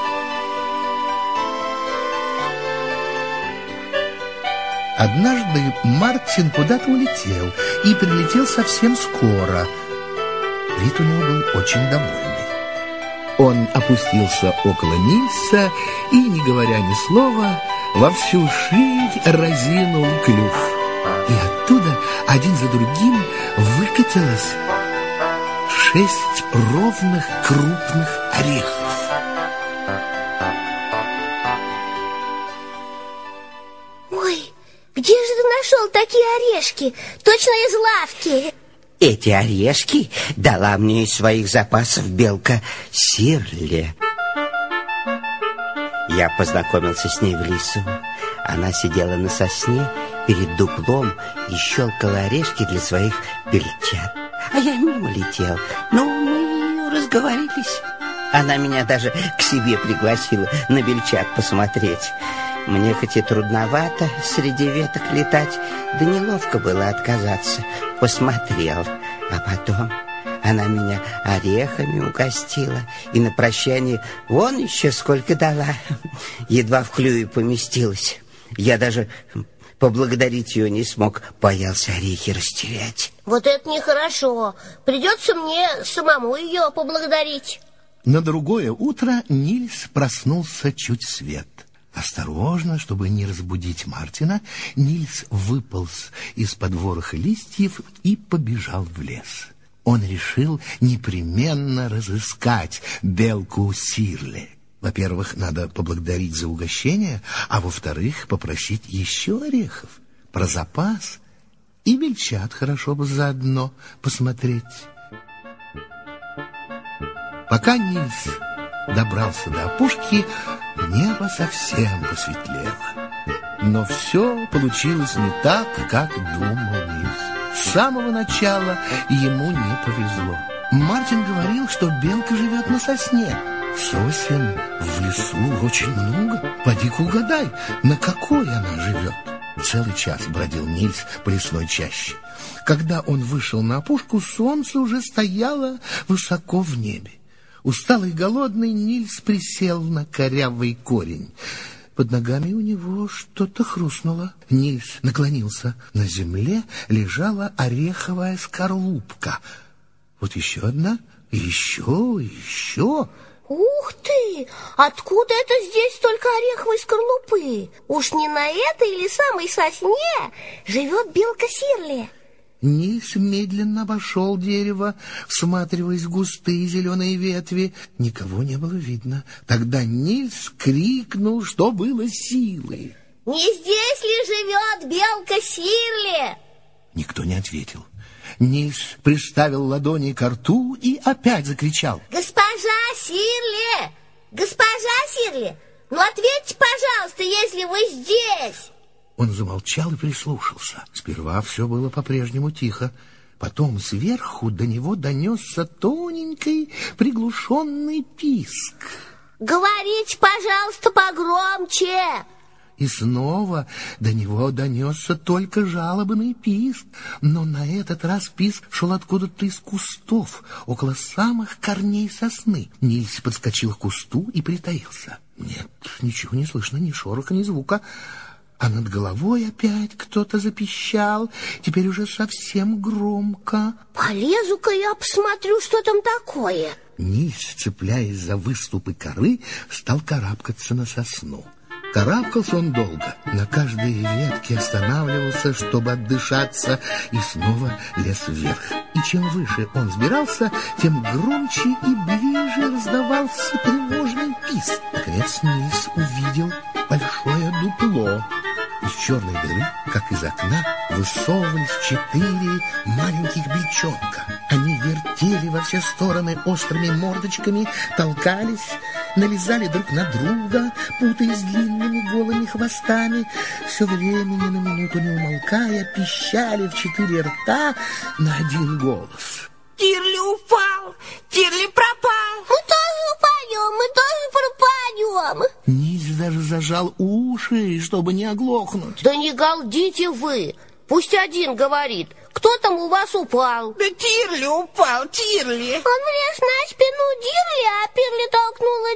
Однажды Мартин куда-то улетел и прилетел совсем скоро. Вид у него был очень довольный. Он опустился около Нильса и, не говоря ни слова, во всю ширь разинул клюв. И оттуда один за другим выкатилось 6 ровных крупных орехов. Ой, где же ты нашел такие орешки? Точно из лавки. Эти орешки дала мне из своих запасов белка Сирли. Я познакомился с ней в лесу. Она сидела на сосне перед дуплом и щелкала орешки для своих бельчат. А я мимо летел, но мы разговорились. Она меня даже к себе пригласила на бельчат посмотреть. Мне хоть и трудновато среди веток летать, да неловко было отказаться. Посмотрел, а потом она меня орехами угостила и на прощание вон еще сколько дала. Едва в клюве поместилась. Я даже поблагодарить ее не смог, боялся орехи растерять. Вот это нехорошо. Придется мне самому ее поблагодарить. На другое утро Нильс проснулся чуть свет. Осторожно, чтобы не разбудить Мартина, Нильс выполз из-под вороха листьев и побежал в лес. Он решил непременно разыскать белку Сирли. Во-первых, надо поблагодарить за угощение, а во-вторых, попросить еще орехов про запас, и бельчат хорошо бы заодно посмотреть. Пока Нильс добрался до опушки, небо совсем посветлело. Но все получилось не так, как думал Нильс. С самого начала ему не повезло. Мартин говорил, что белка живет на сосне. Сосен в лесу очень много. Поди-ка угадай, на какой она живет. Целый час бродил Нильс по лесной чаще. Когда он вышел на опушку, солнце уже стояло высоко в небе. Усталый и голодный, Нильс присел на корявый корень. Под ногами у него что-то хрустнуло. Нильс наклонился. На земле лежала ореховая скорлупка. Вот еще одна, еще, еще. Ух ты! Откуда это здесь столько ореховой скорлупы? Уж не на этой или самой сосне живет белка Сирли? Нильс медленно обошел дерево, всматриваясь в густые зеленые ветви. Никого не было видно. Тогда Нильс крикнул, что было силы. Не здесь ли живет белка Сирли? Никто не ответил. Нильс приставил ладони к рту и опять закричал. Госпожа Сирли! Госпожа Сирли! Ну ответьте, пожалуйста, если вы здесь! Он замолчал и прислушался. Сперва все было по-прежнему тихо. Потом сверху до него донесся тоненький приглушенный писк. Говорите, пожалуйста, погромче. И снова до него донесся только жалобный писк. Но на этот раз писк шел откуда-то из кустов, около самых корней сосны. Нильс подскочил к кусту и притаился. Нет, ничего не слышно, ни шороха, ни звука. А над головой опять кто-то запищал, теперь уже совсем громко. Полезу-ка я посмотрю, что там такое. Нильс, цепляясь за выступы коры, стал карабкаться на сосну. Карабкался он долго, на каждой ветке останавливался, чтобы отдышаться, и снова лез вверх. И чем выше он взбирался, тем громче и ближе раздавался тревожный писк. Наконец Нильс увидел большое дупло. Из черной дыры, как из окна, высовывались 4 маленьких бельчонка. Они вертели во все стороны острыми мордочками, толкались, налезали друг на друга, путаясь длинными голыми хвостами, все время ни на минуту не умолкая, пищали в 4 рта на один голос. Тирли упал, Тирли пропал. Мы тоже упадем, мы тоже пропадем. Нильс даже зажал уши, чтобы не оглохнуть. Да не галдите вы, пусть один говорит. Кто там у вас упал? Да Тирли упал, Тирли. Он влез на спину Дирли, а Пирли толкнула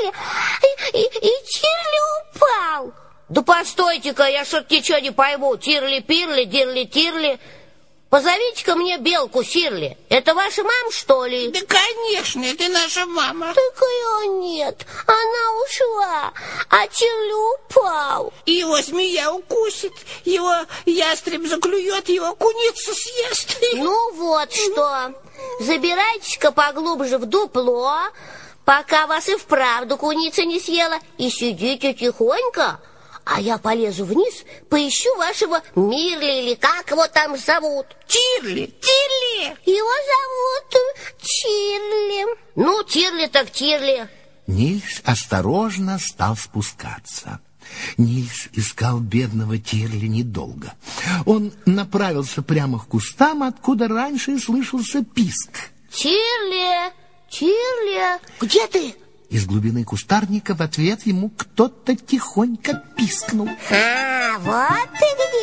Дирли, и Тирли упал. Да постойте-ка, я что-то ничего не пойму. Тирли-пирли, Дирли-тирли. Позовите-ка мне белку Сирли. Это ваша мама, что ли? Да, конечно, это наша мама. Так ее нет, она ушла, а Тирли упал. Его змея укусит, его ястреб заклюет, его куница съест. Ну вот что, забирайтесь-ка поглубже в дупло, пока вас и вправду куница не съела, и сидите тихонько. А я полезу вниз, поищу вашего Мирли, или как его там зовут. Тирли, Тирли. Его зовут Тирли. Ну, Тирли так Тирли. Нильс осторожно стал спускаться. Нильс искал бедного Тирли недолго. Он направился прямо к кустам, откуда раньше слышался писк. Тирли, Тирли, Где ты? Из глубины кустарника в ответ ему кто-то тихонько пискнул. А, вот ты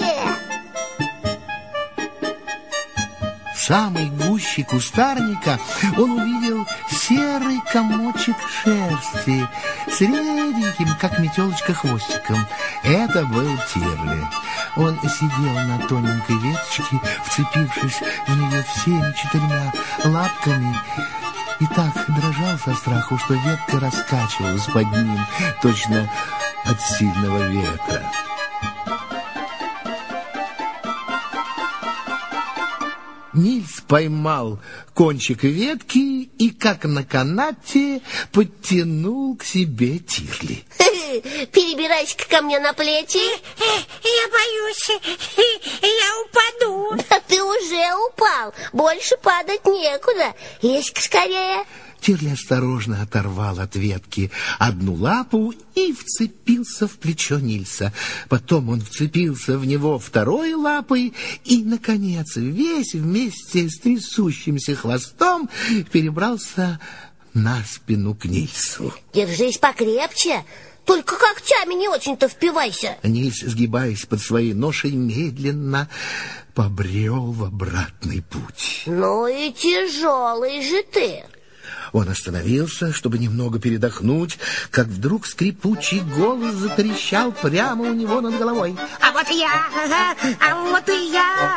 где. В самой гуще кустарника он увидел серый комочек шерсти с реденьким, как метелочка, хвостиком. Это был Тирли. Он сидел на тоненькой веточке, вцепившись в нее всеми 4 лапками, и так дрожал со страху, что ветка раскачивалась под ним, точно от сильного ветра. Нильс поймал кончик ветки и, как на канате, подтянул к себе Тирли. Перебирайся-ка ко мне на плечи. Я боюсь, я упаду. Да ты уже упал, больше падать некуда. Лезь-ка скорее. Тирли осторожно оторвал от ветки 1 лапу и вцепился в плечо Нильса. Потом он вцепился в него 2 лапой и, наконец, весь вместе с трясущимся хвостом перебрался на спину к Нильсу. Держись покрепче, только когтями не очень-то впивайся. Нильс, сгибаясь под своей ношей, медленно побрел в обратный путь. Ну и тяжелый же ты. Он остановился, чтобы немного передохнуть, как вдруг скрипучий голос затрещал прямо у него над головой. А вот и я, а вот и я.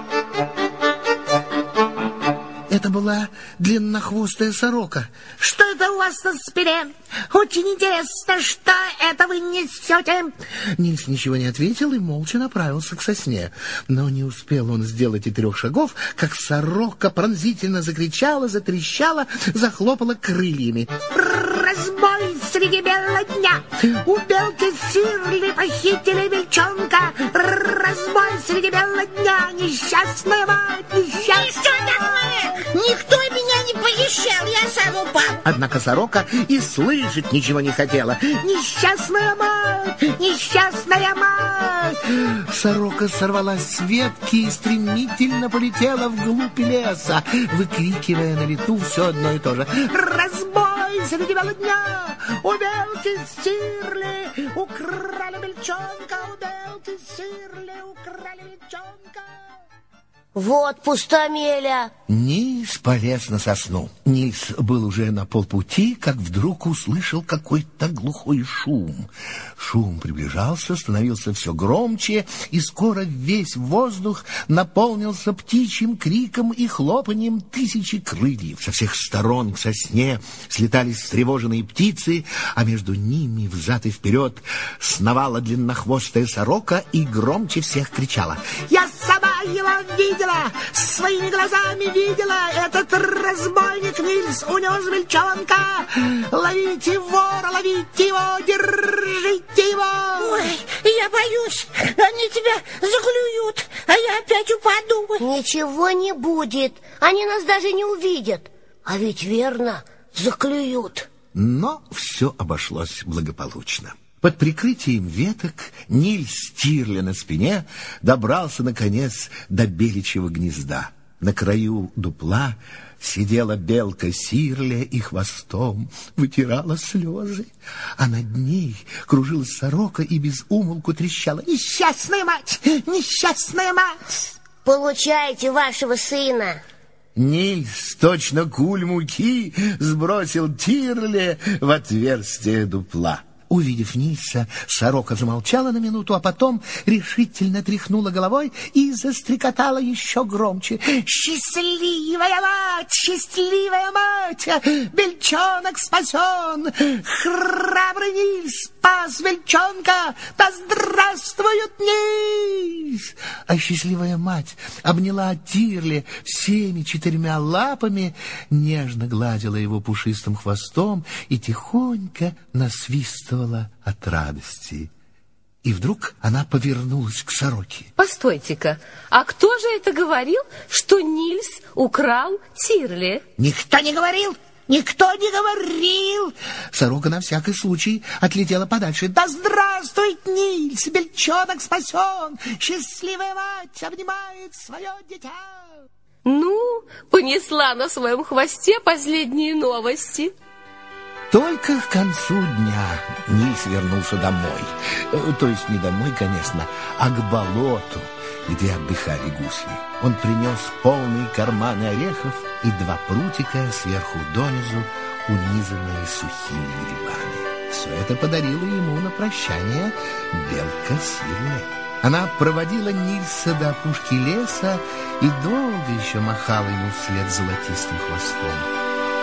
Это была длиннохвостая сорока. Что это у вас на спине? Очень интересно, что это вы несете? Нильс ничего не ответил и молча направился к сосне. Но не успел он сделать и 3 шагов, как сорока пронзительно закричала, затрещала, захлопала крыльями. Разбой среди бела дня. У белки Сирли похитили бельчонка. Разбой среди бела дня. Несчастная мать, несчастная мать. Никто меня не похищал, я сам упал. Однако сорока и слышать ничего не хотела. Несчастная мать, несчастная мать. Сорока сорвалась с ветки и стремительно полетела вглубь леса, выкрикивая на лету все одно и то же. Разбой среди бела дня. У белки Сирли украли бельчонка. У белки Сирли украли бельчонка. Вот пустомеля. Нильс полез на сосну. Нильс был уже на полпути, как вдруг услышал какой-то глухой шум. Шум приближался, становился все громче, и скоро весь воздух наполнился птичьим криком и хлопанием тысячи крыльев. Со всех сторон к сосне слетались встревоженные птицы, а между ними взад и вперед сновала длиннохвостая сорока и громче всех кричала: Я сама его видела, своими глазами видела. Этот разбойник Нильс унес бельчонка. Ловите вора, ловите его, держите его. Ой, я боюсь, они тебя заклюют, а я опять упаду. Ничего не будет, они нас даже не увидят. А ведь верно, заклюют. Но все обошлось благополучно. Под прикрытием веток Нильс Тирле на спине добрался, наконец, до беличьего гнезда. На краю дупла сидела белка Сирле и хвостом вытирала слезы, а над ней кружилась сорока и без умолку трещала: Несчастная мать! Несчастная мать! Получайте вашего сына. Нильс, точно куль муки, сбросил Тирле в отверстие дупла. Увидев Нильса, сорока замолчала на минуту, а потом решительно тряхнула головой и застрекотала еще громче: Счастливая мать! Счастливая мать! Бельчонок спасен! Храбрый Нильс спас бельчонка! Да здравствует Нильс! А счастливая мать обняла Тирле всеми 4 лапами, нежно гладила его пушистым хвостом и тихонько насвистывала от радости. И вдруг она повернулась к сороке. Постойте-ка, а кто же это говорил, что Нильс украл Тирле? Никто не говорил! Никто не говорил! Сорока на всякий случай отлетела подальше. Да здравствует Нильс! Бельчонок спасен! Счастливая мать обнимает свое дитя! Ну, понесла на своем хвосте последние новости. Только к концу дня Нильс вернулся домой. То есть не домой, конечно, а к болоту, где отдыхали гуси. Он принес полные карманы орехов и 2 прутика сверху донизу, унизанные сухими грибами. Все это подарила ему на прощание белка Сирле. Она проводила Нильса до опушки леса и долго еще махала ему вслед золотистым хвостом.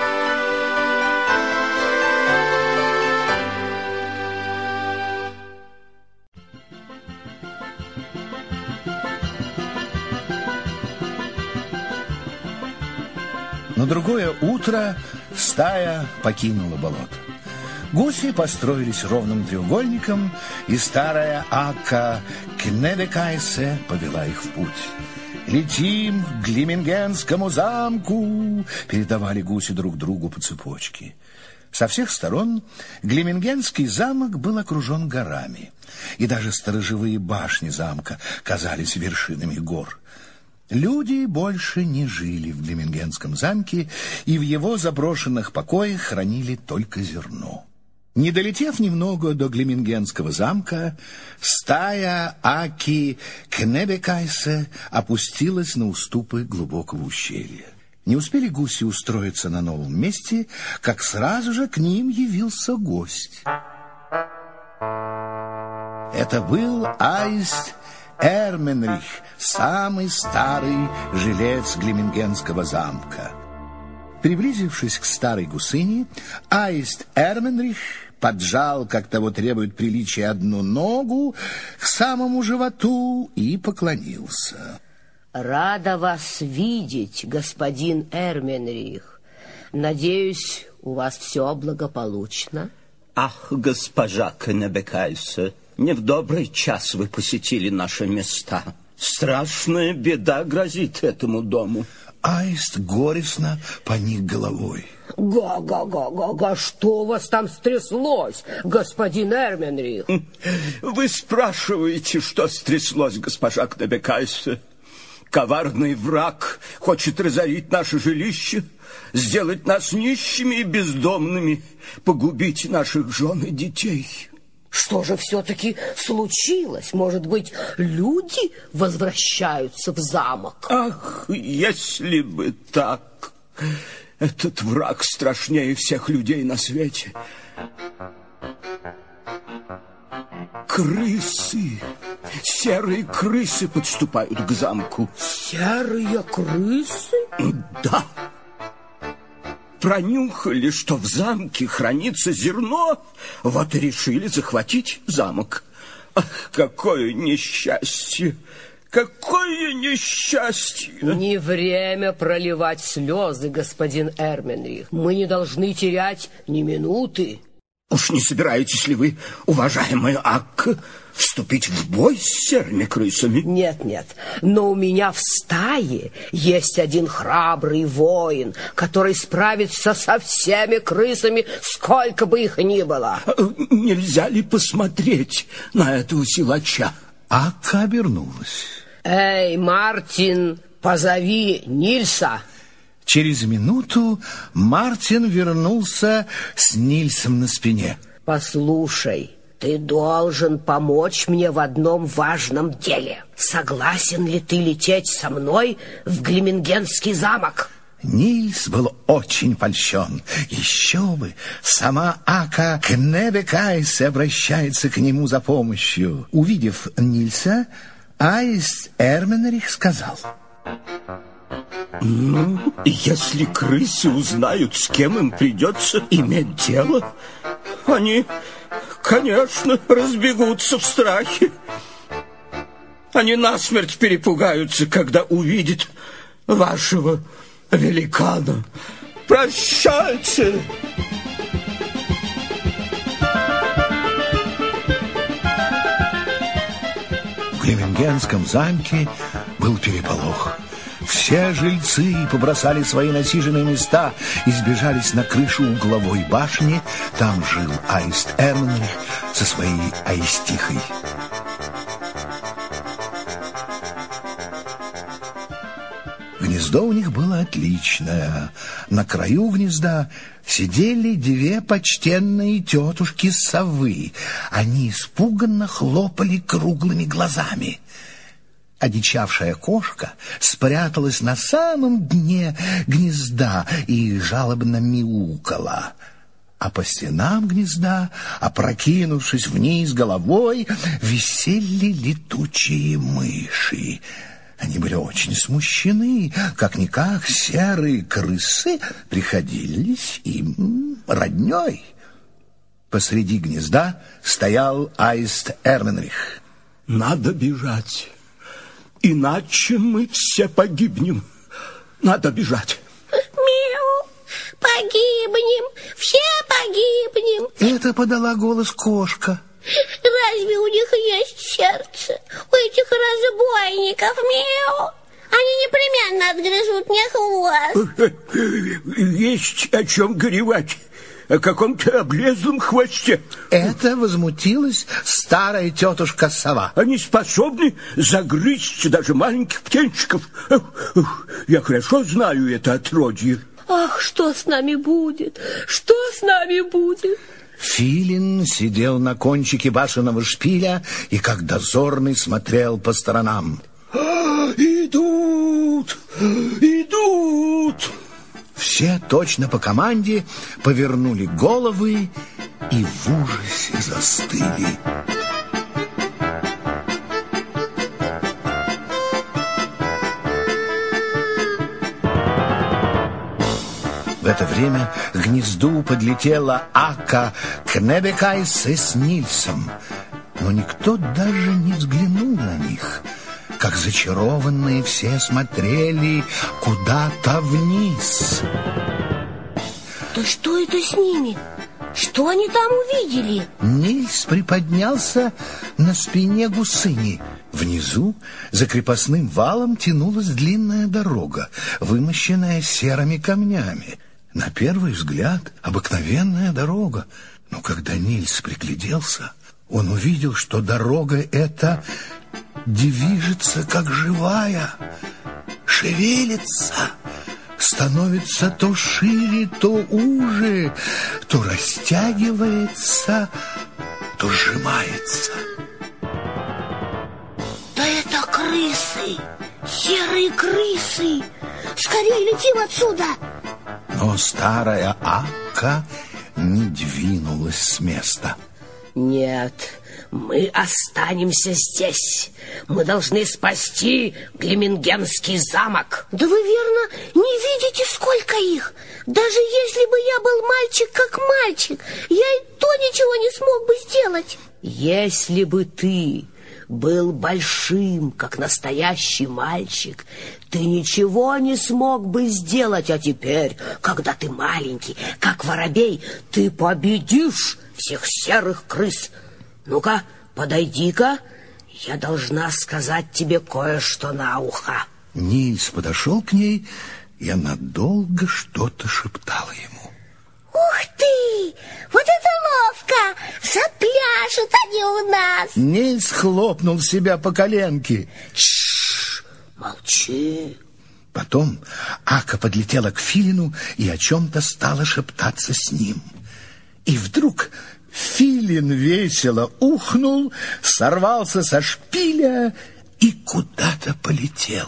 На другое утро стая покинула болото. Гуси построились ровным треугольником, и старая Ака Кнебекайсе повела их в путь. «Летим к Глимингенскому замку!» — передавали гуси друг другу по цепочке. Со всех сторон Глимингенский замок был окружен горами, и даже сторожевые башни замка казались вершинами гор. Люди больше не жили в Глимингенском замке, и в его заброшенных покоях хранили только зерно. Не долетев немного до Глимингенского замка, стая Аки Кнебекайсе опустилась на уступы глубокого ущелья. Не успели гуси устроиться на новом месте, как сразу же к ним явился гость. Это был Аист Эрменрих, самый старый жилец Глимингенского замка. Приблизившись к старой гусыне, Аист Эрменрих поджал, как того требует приличия, 1 ногу к самому животу и поклонился. Рада вас видеть, господин Эрменрих. Надеюсь, у вас все благополучно. Ах, госпожа Кнебекайсе, не в добрый час вы посетили наши места. Страшная беда грозит этому дому. Аист горестно поник головой. Га-га-га-га-га, что у вас там стряслось, господин Эрменрих? Вы спрашиваете, что стряслось, госпожа Кнебекайсе? Коварный враг хочет разорить наше жилище, сделать нас нищими и бездомными, погубить наших жен и детей. Что же все-таки случилось? Может быть, люди возвращаются в замок? Ах, если бы так! Этот враг страшнее всех людей на свете. Крысы! Серые крысы подступают к замку. Серые крысы? Да. Пронюхали, что в замке хранится зерно, вот и решили захватить замок. Ах, какое несчастье! Какое несчастье! Не время проливать слезы, господин Эрменрих. Мы не должны терять ни минуты. Уж не собираетесь ли вы, уважаемая Акка, вступить в бой с серыми крысами? Нет, нет, но у меня в стае есть один храбрый воин, который справится со всеми крысами, сколько бы их ни было. Нельзя ли посмотреть на этого силача? Акка обернулась. Эй, Мартин, позови Нильса. Через минуту Мартин вернулся с Нильсом на спине. Послушай, ты должен помочь мне в одном важном деле. Согласен ли ты лететь со мной в Глимингенский замок? Нильс был очень польщен. Еще бы, сама Акка Кнебекайсе обращается к нему за помощью. Увидев Нильса, Аист Эрменрих сказал: ну, если крысы узнают, с кем им придется иметь дело, они, конечно, разбегутся в страхе. Они насмерть перепугаются, когда увидят вашего великана. Прощайте! В Глимингенском замке был переполох. Все жильцы побросали свои насиженные места и сбежались на крышу угловой башни. Там жил Аист Эрменрих со своей Аистихой. Гнездо у них было отличное. На краю гнезда сидели две почтенные тетушки-совы. Они испуганно хлопали круглыми глазами. Одичавшая кошка спряталась на самом дне гнезда и жалобно мяукала. А по стенам гнезда, опрокинувшись вниз головой, висели летучие мыши. Они были очень смущены, как-никак серые крысы приходились им роднёй. Посреди гнезда стоял Аист Эрменрих. Надо бежать, иначе мы все погибнем. Надо бежать. Мяу, погибнем, все погибнем. Это подала голос кошка. Разве у них есть сердце? У этих разбойников, мяу. Они непременно отгрызут мне хвост. Есть о чем горевать. О каком-то облезлом хвосте. Это возмутилась старая тетушка-сова. Они способны загрызть даже маленьких птенчиков. Я хорошо знаю это отродье. Ах, что с нами будет? Что с нами будет? Филин сидел на кончике башенного шпиля и, как дозорный, смотрел по сторонам. Идут! Идут! Все точно по команде повернули головы и в ужасе застыли. В это время к гнезду подлетела Акка Кнебекайсе с Нильсом, но никто даже не взглянул на них. Как зачарованные, все смотрели куда-то вниз. Да что это с ними? Что они там увидели? Нильс приподнялся на спине гусыни. Внизу, за крепостным валом, тянулась длинная дорога, вымощенная серыми камнями. На первый взгляд обыкновенная дорога, но когда Нильс пригляделся, он увидел, что дорога эта движется, как живая, шевелится, становится то шире, то уже, то растягивается, что сжимается. Да это крысы, серые крысы. Скорее летим отсюда. Но старая Акка не двинулась с места. Нет, мы останемся здесь. Мы должны спасти Глимингенский замок. Да вы верно не видите, сколько их. Даже если бы я был мальчик как мальчик, я и то ничего не смог бы сделать. Если бы ты был большим, как настоящий мальчик, ты ничего не смог бы сделать. А теперь, когда ты маленький, как воробей, ты победишь всех серых крыс. Ну-ка, подойди-ка, я должна сказать тебе кое-что на ухо. Нильс подошел к ней, и она долго что-то шептала ему. Ух ты! Вот это ловко! Запляшут они у нас! Нильс хлопнул себя по коленке. Тш, молчи. Потом Ака подлетела к филину и о чем-то стала шептаться с ним. И вдруг филин весело ухнул, сорвался со шпиля и куда-то полетел.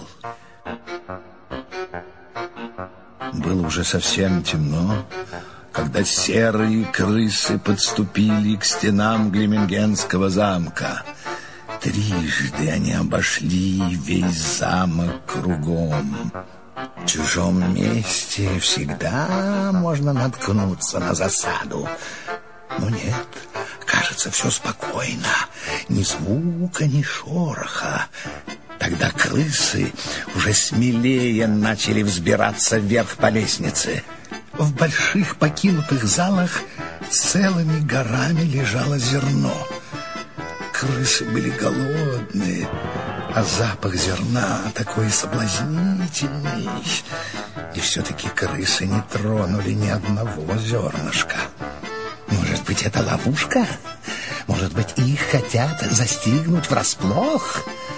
Было уже совсем темно, когда серые крысы подступили к стенам Глимингенского замка. Трижды они обошли весь замок кругом. В чужом месте всегда можно наткнуться на засаду. Но нет, кажется, все спокойно. Ни звука, ни шороха. Тогда крысы уже смелее начали взбираться вверх по лестнице. В больших покинутых залах целыми горами лежало зерно. Крысы были голодные, а запах зерна такой соблазнительный. И все-таки крысы не тронули ни одного зернышка. Может быть, это ловушка? Может быть, их хотят застигнуть врасплох?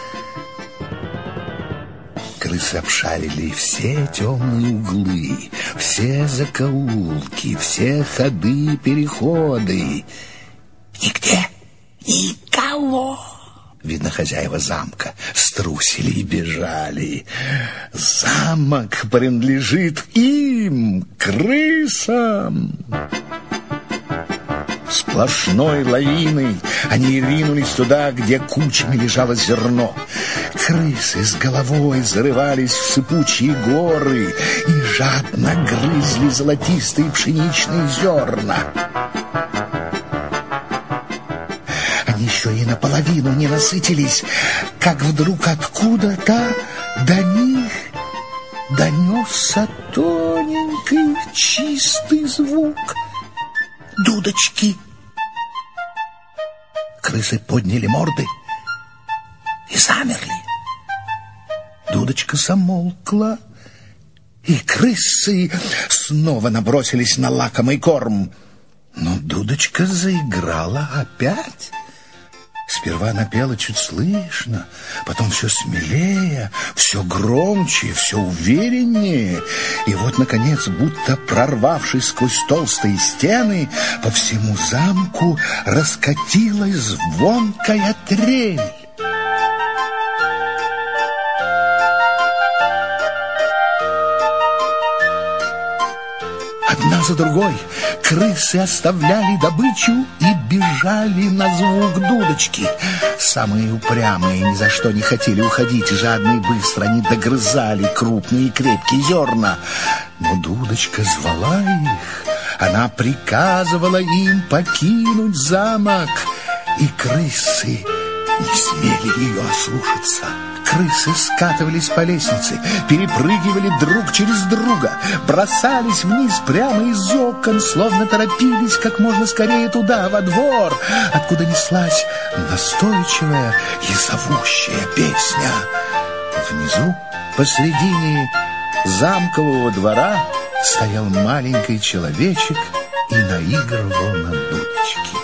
Крысы обшарили все темные углы, все закоулки, все ходы и переходы. Нигде никого. Видно, хозяева замка струсили и бежали. Замок принадлежит им, крысам. Сплошной лавиной они ринулись туда, где кучами лежало зерно. Крысы с головой зарывались в сыпучие горы и жадно грызли золотистые пшеничные зерна. Они еще и наполовину не насытились, как вдруг откуда-то до них донесся тоненький чистый звук дудочки. Крысы подняли морды и замерли. Дудочка замолкла, и крысы снова набросились на лакомый корм. Но дудочка заиграла опять. Сперва она пела чуть слышно, потом все смелее, все громче, все увереннее. И вот, наконец, будто прорвавшись сквозь толстые стены, по всему замку раскатилась звонкая трель. Одна за другой крысы оставляли добычу и бежали на звук дудочки. Самые упрямые ни за что не хотели уходить, жадно и быстро они догрызали крупные и крепкие зерна. Но дудочка звала их, она приказывала им покинуть замок, и крысы не смели ее ослушаться. Крысы скатывались по лестнице, перепрыгивали друг через друга, бросались вниз прямо из окон, словно торопились как можно скорее туда, во двор, откуда неслась настойчивая и зовущая песня. Внизу, посредине замкового двора, стоял маленький человечек и наигрывал на дудочке.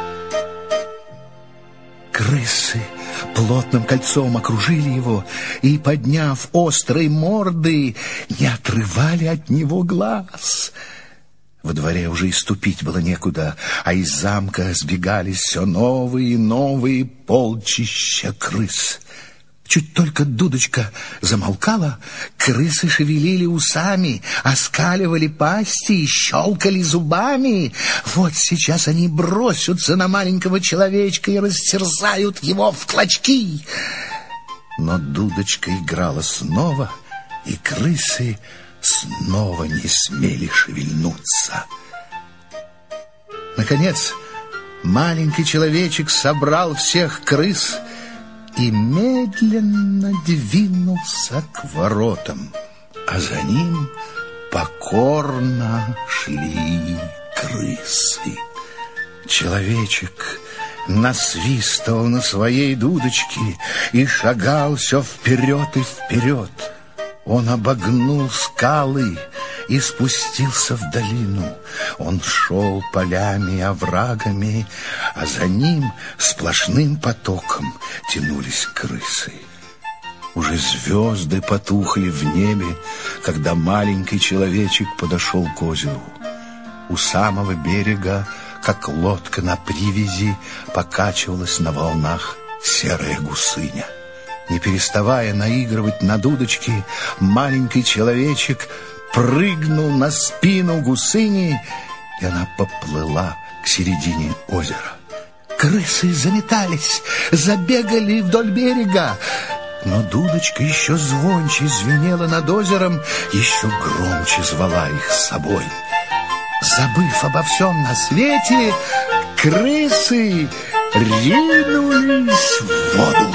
Крысы плотным кольцом окружили его и, подняв острые морды, не отрывали от него глаз. Во дворе уже и ступить было некуда, а из замка сбегались все новые и новые полчища крыс. Чуть только дудочка замолкала, крысы шевелили усами, оскаливали пасти и щелкали зубами. Вот сейчас они бросятся на маленького человечка и растерзают его в клочки. Но дудочка играла снова, и крысы снова не смели шевельнуться. Наконец, маленький человечек собрал всех крыс и медленно двинулся к воротам, а за ним покорно шли крысы. Человечек насвистывал на своей дудочке и шагал все вперед и вперед. Он обогнул скалы и спустился в долину. Он шел полями и оврагами, а за ним сплошным потоком тянулись крысы. Уже звезды потухли в небе, когда маленький человечек подошел к озеру. У самого берега, как лодка на привязи, покачивалась на волнах серая гусыня. Не переставая наигрывать на дудочке, маленький человечек прыгнул на спину гусыни, и она поплыла к середине озера. Крысы заметались, забегали вдоль берега, но дудочка еще звонче звенела над озером, еще громче звала их с собой. Забыв обо всем на свете, крысы ринулись в воду.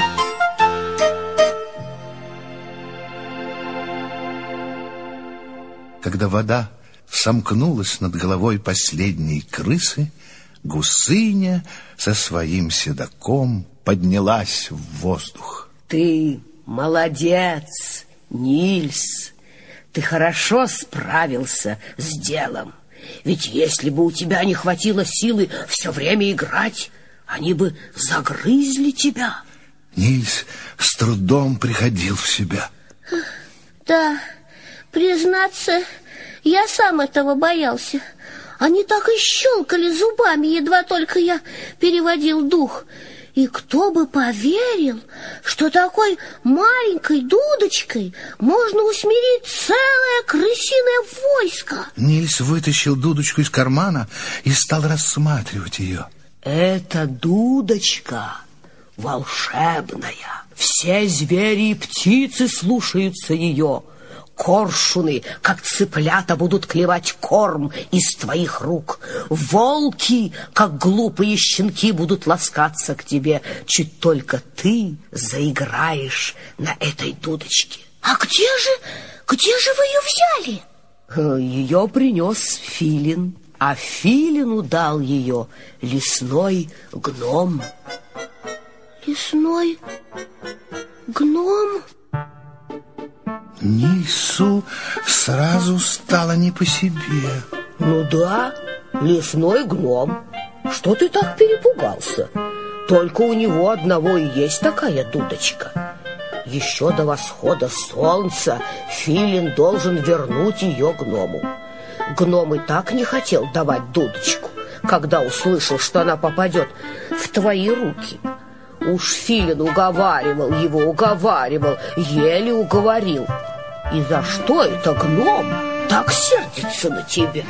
Когда вода сомкнулась над головой последней крысы, гусыня со своим седаком поднялась в воздух. Ты молодец, Нильс. Ты хорошо справился с делом. Ведь если бы у тебя не хватило силы все время играть, они бы загрызли тебя. Нильс с трудом приходил в себя. Да, признаться, я сам этого боялся. Они так и щелкали зубами, едва только я переводил дух. И кто бы поверил, что такой маленькой дудочкой можно усмирить целое крысиное войско? Нильс вытащил дудочку из кармана и стал рассматривать ее. Эта дудочка волшебная. Все звери и птицы слушаются ее. Коршуны, как цыплята, будут клевать корм из твоих рук. Волки, как глупые щенки, будут ласкаться к тебе, чуть только ты заиграешь на этой дудочке. А где же вы ее взяли? Ее принес Филин, а Филину дал ее лесной гном. Лесной гном? Нильсу сразу стало не по себе. Ну да, лесной гном. Что ты так перепугался? Только у него одного и есть такая дудочка. Еще до восхода солнца Филин должен вернуть ее гному. Гном и так не хотел давать дудочку, когда услышал, что она попадет в твои руки. Уж Филин уговаривал его, еле уговорил. И за что это гном так сердится на тебя?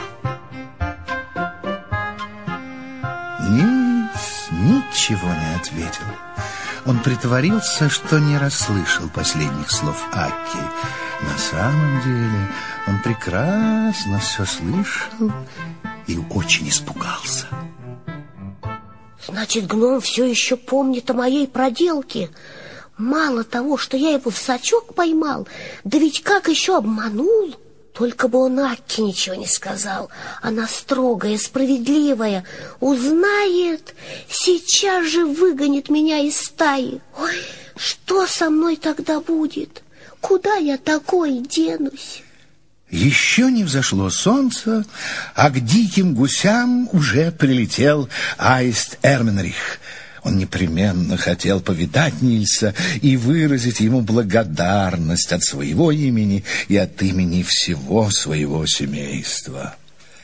Нильс ничего не ответил. Он притворился, что не расслышал последних слов Акки. На самом деле он прекрасно все слышал и очень испугался. Значит, гном все еще помнит о моей проделке. Мало того, что я его в сачок поймал, да ведь как еще обманул. Только бы он Акке ничего не сказал. Она строгая, справедливая. Узнает, сейчас же выгонит меня из стаи. Ой, что со мной тогда будет? Куда я такой денусь? Еще не взошло солнце, а к диким гусям уже прилетел аист Эрменрих. Он непременно хотел повидать Нильса и выразить ему благодарность от своего имени и от имени всего своего семейства.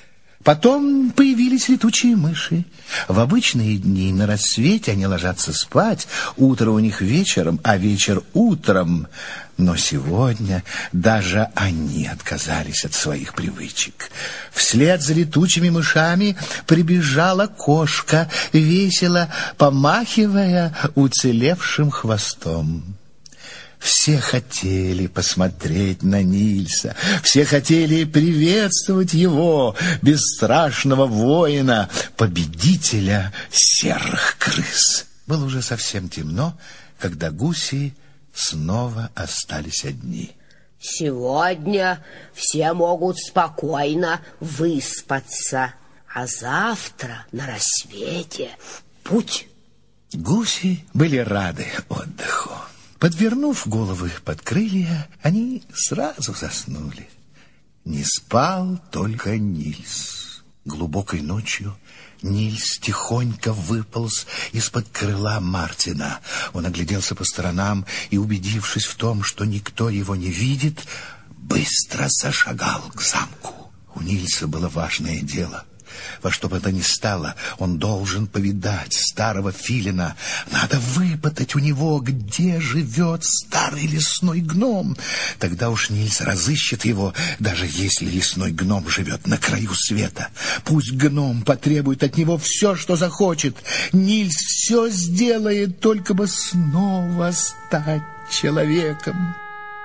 Потом появились летучие мыши. В обычные дни на рассвете они ложатся спать, утро у них вечером, а вечер утром. Но сегодня даже они отказались от своих привычек. Вслед за летучими мышами прибежала кошка, весело помахивая уцелевшим хвостом. Все хотели посмотреть на Нильса, все хотели приветствовать его, бесстрашного воина, победителя серых крыс. Было уже совсем темно, когда гуси снова остались одни. Сегодня все могут спокойно выспаться, а завтра на рассвете путь. Гуси были рады отдыху. Подвернув головы под крылья, они сразу заснули. Не спал только Нильс. Глубокой ночью Нильс тихонько выполз из-под крыла Мартина. Он огляделся по сторонам и, убедившись в том, что никто его не видит, быстро зашагал к замку. У Нильса было важное дело. Во что бы то ни стало, он должен повидать старого филина. Надо выпытать у него, где живет старый лесной гном. Тогда уж Нильс разыщет его, даже если лесной гном живет на краю света. Пусть гном потребует от него все, что захочет. Нильс все сделает, только бы снова стать человеком.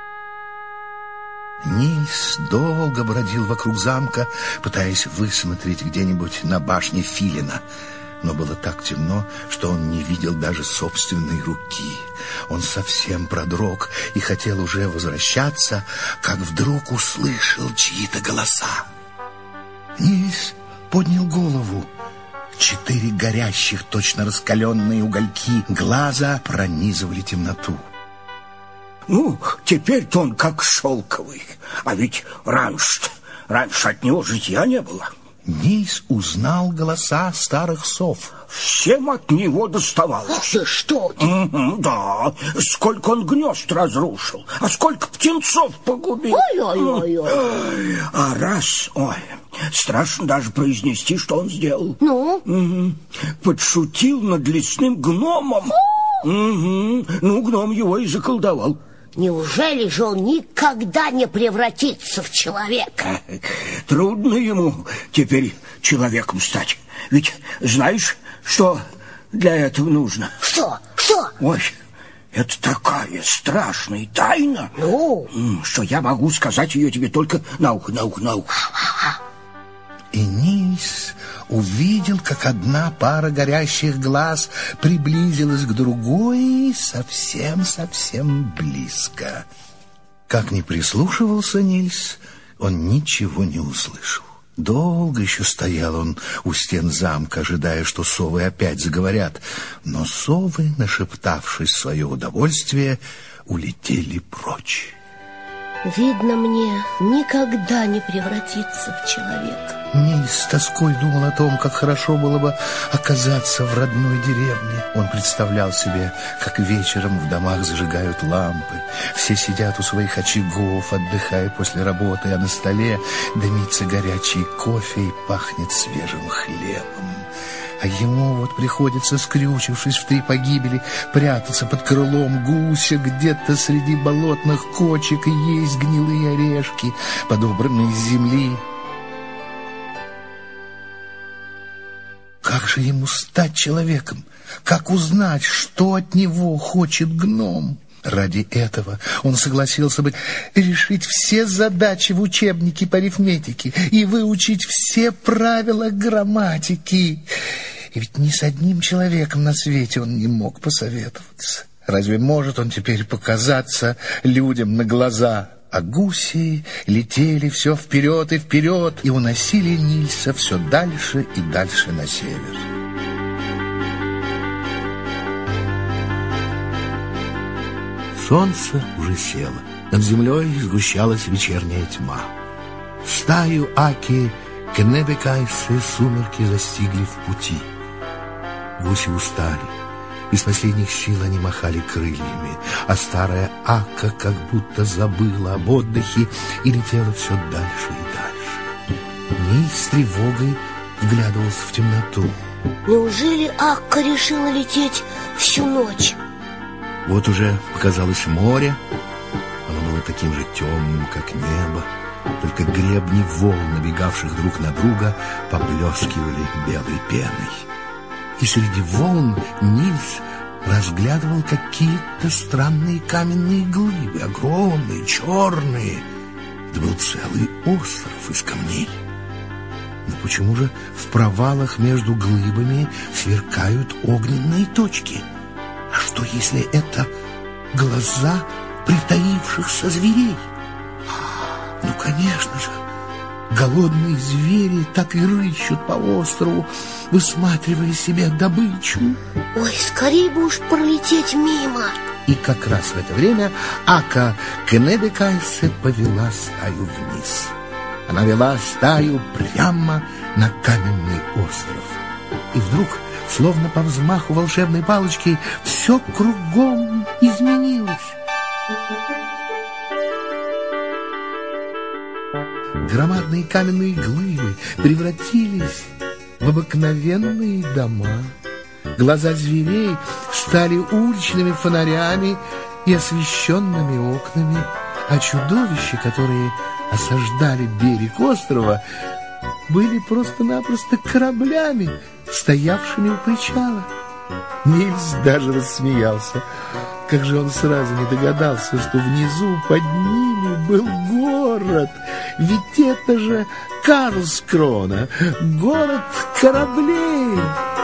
Нильс долго бродил вокруг замка, пытаясь высмотреть где-нибудь на башне филина. Но было так темно, что он не видел даже собственной руки. Он совсем продрог и хотел уже возвращаться, как вдруг услышал чьи-то голоса. Нильс поднял голову. 4 горящих, точно раскаленные угольки глаза пронизывали темноту. Ну, теперь-то он как шелковый. А ведь раньше от него житья не было. Нильс узнал голоса старых сов. Всем от него доставалось. Да что ты? Да, сколько он гнезд разрушил, а сколько птенцов погубил. Ой-ой-ой. А раз, страшно даже произнести, что он сделал. Ну? Подшутил над лесным гномом. Ну, гном его и заколдовал. Неужели же он никогда не превратится в человека? Трудно ему теперь человеком стать. Ведь знаешь, что для этого нужно? Что? Ой, это такая страшная тайна, что я могу сказать ее тебе только на ухо. И Нильс увидел, как одна пара горящих глаз приблизилась к другой совсем близко. Как ни прислушивался Нильс, он ничего не услышал. Долго еще стоял он у стен замка, ожидая, что совы опять заговорят. Но совы, нашептавшись в свое удовольствие, улетели прочь. Видно, мне никогда не превратиться в человека. Нильс с тоской думал о том, как хорошо было бы оказаться в родной деревне. Он представлял себе, как вечером в домах зажигают лампы. Все сидят у своих очагов, отдыхая после работы, а на столе дымится горячий кофе и пахнет свежим хлебом. А ему вот приходится, скрючившись в 3 погибели, прятаться под крылом гуся где-то среди болотных кочек и есть гнилые орешки, подобранные с земли. Как же ему стать человеком? Как узнать, что от него хочет гном? Ради этого он согласился бы решить все задачи в учебнике по арифметике и выучить все правила грамматики. И ведь ни с одним человеком на свете он не мог посоветоваться. Разве может он теперь показаться людям на глаза? А гуси летели все вперед и вперед и уносили Нильса все дальше и дальше на север. Солнце уже село. Над землей сгущалась вечерняя тьма. Стаю Аки Кенебекайсы сумерки застигли в пути. Гуси устали. Из последних сил они махали крыльями, а старая Ака как будто забыла об отдыхе и летела все дальше и дальше. Нильс с тревогой вглядывался в темноту. Неужели Акка решила лететь всю ночь? Вот уже показалось море. Оно было таким же темным, как небо. Только гребни волн, набегавших друг на друга, поблескивали белой пеной. И среди волн Нильс разглядывал какие-то странные каменные глыбы, огромные, черные. Это был целый остров из камней. Но почему же в провалах между глыбами сверкают огненные точки? А что, если это глаза притаившихся зверей? Ну, конечно же, голодные звери так и рыщут по острову, высматривая себе добычу. Ой, скорее бы уж пролететь мимо. И как раз в это время Ака Кенебекайсе повела стаю вниз. Она вела стаю прямо на каменный остров. И вдруг, словно по взмаху волшебной палочки, все кругом изменилось. Громадные каменные глыбы превратились в обыкновенные дома. Глаза зверей стали уличными фонарями и освещенными окнами, а чудовища, которые осаждали берег острова, были просто-напросто кораблями, стоявшими у причала. Нильс даже рассмеялся. Как же он сразу не догадался, что внизу под ними был город. Ведь это же Карлскрона, город кораблей.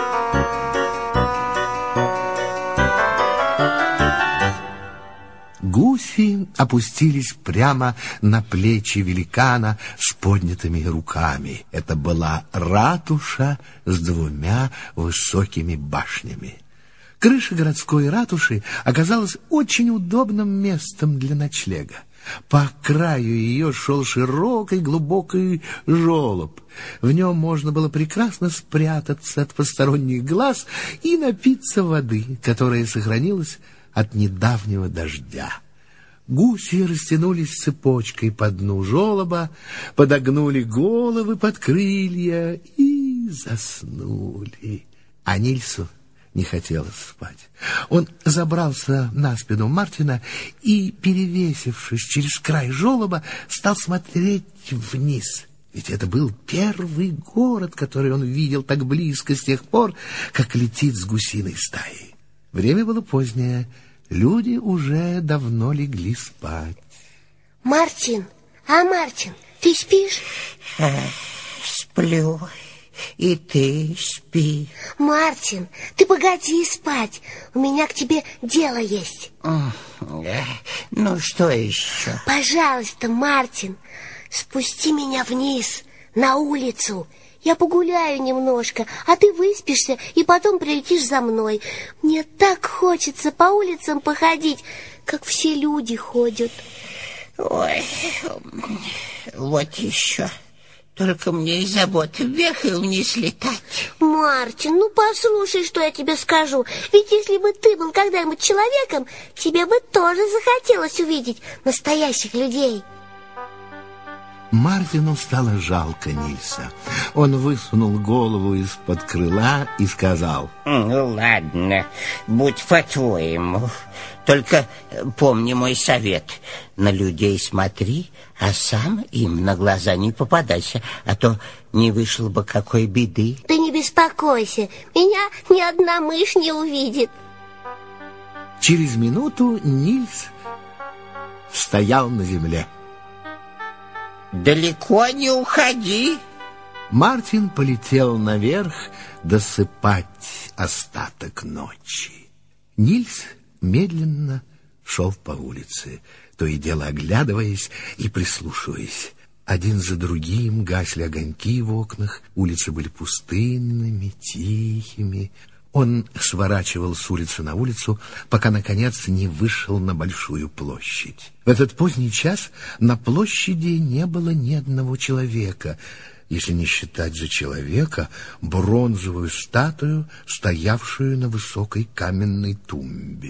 Гуси опустились прямо на плечи великана с поднятыми руками. Это была ратуша с 2 высокими башнями. Крыша городской ратуши оказалась очень удобным местом для ночлега. По краю ее шел широкий глубокий желоб. В нем можно было прекрасно спрятаться от посторонних глаз и напиться воды, которая сохранилась от недавнего дождя. Гуси растянулись цепочкой по дну желоба, подогнули головы под крылья и заснули. А Нильсу не хотелось спать. Он забрался на спину Мартина и, перевесившись через край желоба, стал смотреть вниз. Ведь это был первый город, который он видел так близко с тех пор, как летит с гусиной стаей. Время было позднее. Люди уже давно легли спать. Мартин, Мартин, ты спишь? Сплю. И ты спи. Мартин, ты погоди спать. У меня к тебе дело есть. Ну, что еще? Пожалуйста, Мартин, спусти меня вниз, на улицу. Я погуляю немножко, а ты выспишься и потом прилетишь за мной. Мне так хочется по улицам походить, как все люди ходят. Ой, вот еще. Только мне и забот вверх и вниз летать. Мартин, ну послушай, что я тебе скажу. Ведь если бы ты был когда-нибудь человеком, тебе бы тоже захотелось увидеть настоящих людей. Мартину стало жалко Нильса. Он высунул голову из-под крыла и сказал: Ну, ладно, будь по-твоему. Только помни мой совет. На людей смотри, а сам им на глаза не попадайся, а то не вышло бы какой беды. Ты не беспокойся, меня ни одна мышь не увидит. Через минуту Нильс стоял на земле. Далеко не уходи. Мартин полетел наверх досыпать остаток ночи. Нильс медленно шел по улице, то и дело оглядываясь и прислушиваясь. Один за другим гасли огоньки в окнах, улицы были пустынными, тихими. Он сворачивал с улицы на улицу, пока, наконец, не вышел на большую площадь. В этот поздний час на площади не было ни одного человека, если не считать за человека бронзовую статую, стоявшую на высокой каменной тумбе.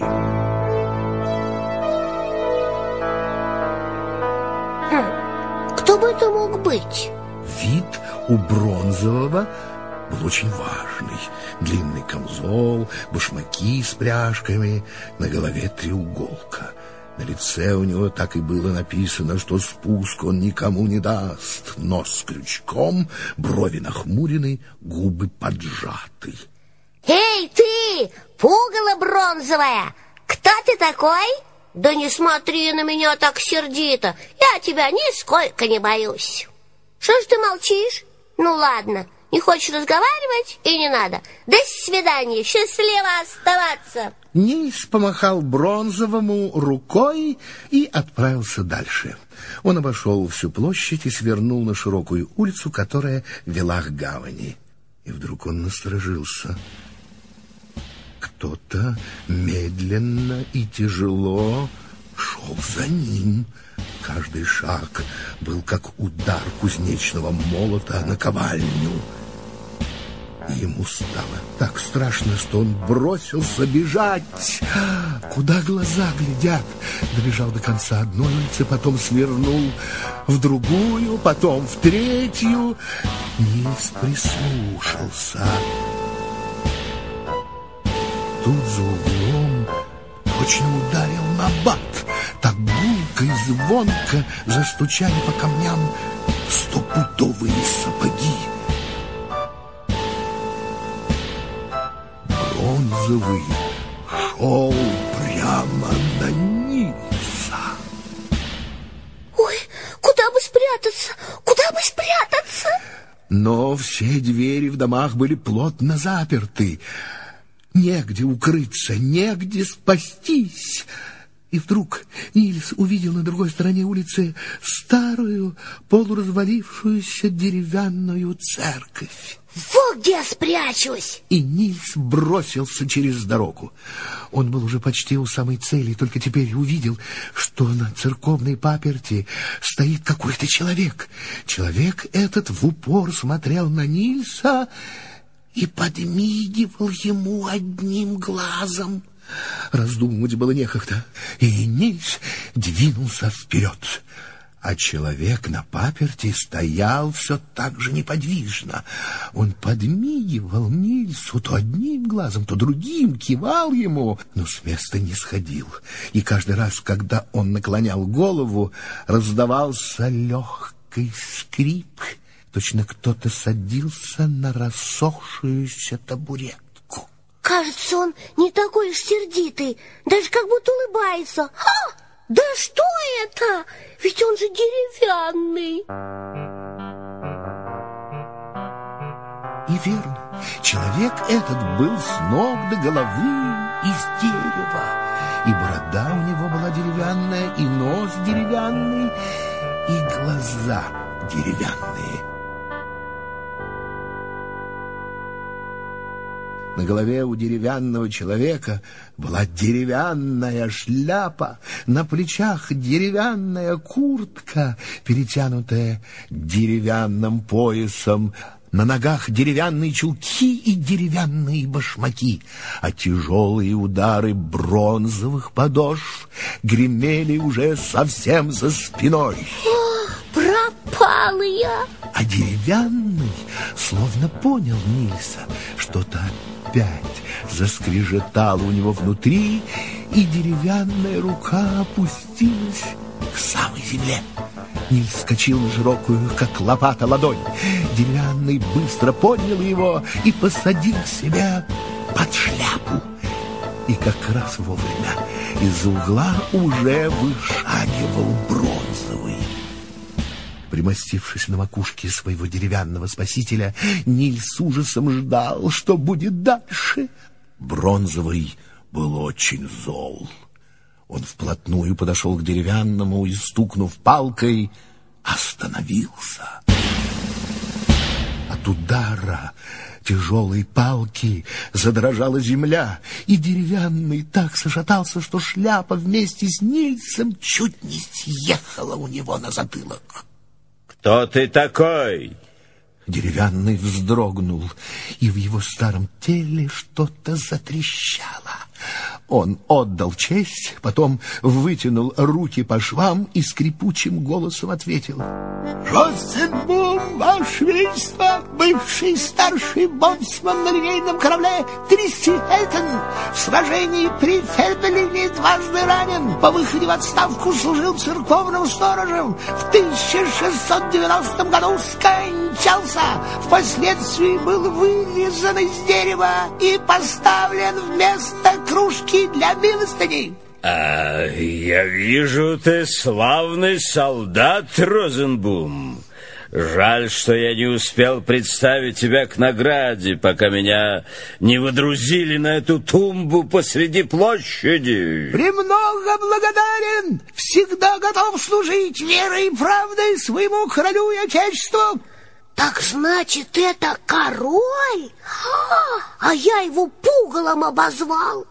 Кто бы это мог быть? Вид у Бронзового был очень важный. Длинный камзол, башмаки с пряжками, на голове треуголка. На лице у него так и было написано, что спуск он никому не даст. Нос крючком, брови нахмурены, губы поджаты. Эй, ты, пугало бронзовое, кто ты такой? Да не смотри на меня так сердито, я тебя нисколько не боюсь. Что ж ты молчишь? Ну ладно, не хочешь разговаривать и не надо. До свидания, счастливо оставаться. Нильс помахал Бронзовому рукой и отправился дальше. Он обошел всю площадь и свернул на широкую улицу, которая вела к гавани. И вдруг он насторожился. Кто-то медленно и тяжело шел за ним. Каждый шаг был как удар кузнечного молота на ковальню. И ему стало так страшно, что он бросился бежать. Куда глаза глядят? Добежал до конца одной улицы, потом свернул в другую, потом в третью. Нильс прислушался. Тут за углом точно ударил набат. Так гулко и звонко застучали по камням стопудовые сапоги. Бронзовый шел прямо на Нильса. Ой, куда бы спрятаться? Куда бы спрятаться? Но все двери в домах были плотно заперты. Негде укрыться, негде спастись. И вдруг Нильс увидел на другой стороне улицы старую, полуразвалившуюся деревянную церковь. Вот где я спрячусь! И Нильс бросился через дорогу. Он был уже почти у самой цели, только теперь увидел, что на церковной паперти стоит какой-то человек. Человек этот в упор смотрел на Нильса и подмигивал ему одним глазом. Раздумывать было некогда, и Нильс двинулся вперед. А человек на паперти стоял все так же неподвижно. Он подмигивал Нильсу то одним глазом, то другим, кивал ему, но с места не сходил. И каждый раз, когда он наклонял голову, раздавался легкий скрип. Точно кто-то садился на рассохшуюся табуретку. Кажется, он не такой уж сердитый, даже как будто улыбается. Ха! Да что это? Ведь он же деревянный. И верно, человек этот был с ног до головы из дерева. И борода у него была деревянная, и нос деревянный, и глаза деревянные. На голове у деревянного человека была деревянная шляпа, на плечах деревянная куртка, перетянутая деревянным поясом, на ногах деревянные чулки и деревянные башмаки, а тяжелые удары бронзовых подошв гремели уже совсем за спиной. Ох, пропал я! А деревянный словно понял Нильса, что-то опять заскрежетало у него внутри, и деревянная рука опустилась к самой земле. Нильс вскочил на широкую, как лопата, ладонь. Деревянный быстро поднял его и посадил себе под шляпу. И как раз вовремя из угла уже вышагивал Бронзовый. Примостившись на макушке своего деревянного спасителя, Нильс с ужасом ждал, что будет дальше. Бронзовый был очень зол. Он вплотную подошел к деревянному и, стукнув палкой, остановился. От удара тяжелой палки задрожала земля, и деревянный так зашатался, что шляпа вместе с Нильсом чуть не съехала у него на затылок. Кто ты такой? Деревянный вздрогнул, и в его старом теле что-то затрещало. Он отдал честь, потом вытянул руки по швам и скрипучим голосом ответил: «Розенбум, Ваше Величество, бывший старший боцман на линейном корабле Трисси-Эльтон, в сражении при Фельдбелине дважды ранен, по выходе в отставку служил церковным сторожем, в 1690 году скончался, впоследствии был вырезан из дерева и поставлен вместо кружки для милостыней». Я вижу, ты славный солдат, Розенбум. Жаль, что я не успел представить тебя к награде, пока меня не выдрузили на эту тумбу посреди площади. «Премного благодарен, всегда готов служить верой и правдой своему королю и отечеству». Так значит, это король? А я его пугалом обозвал.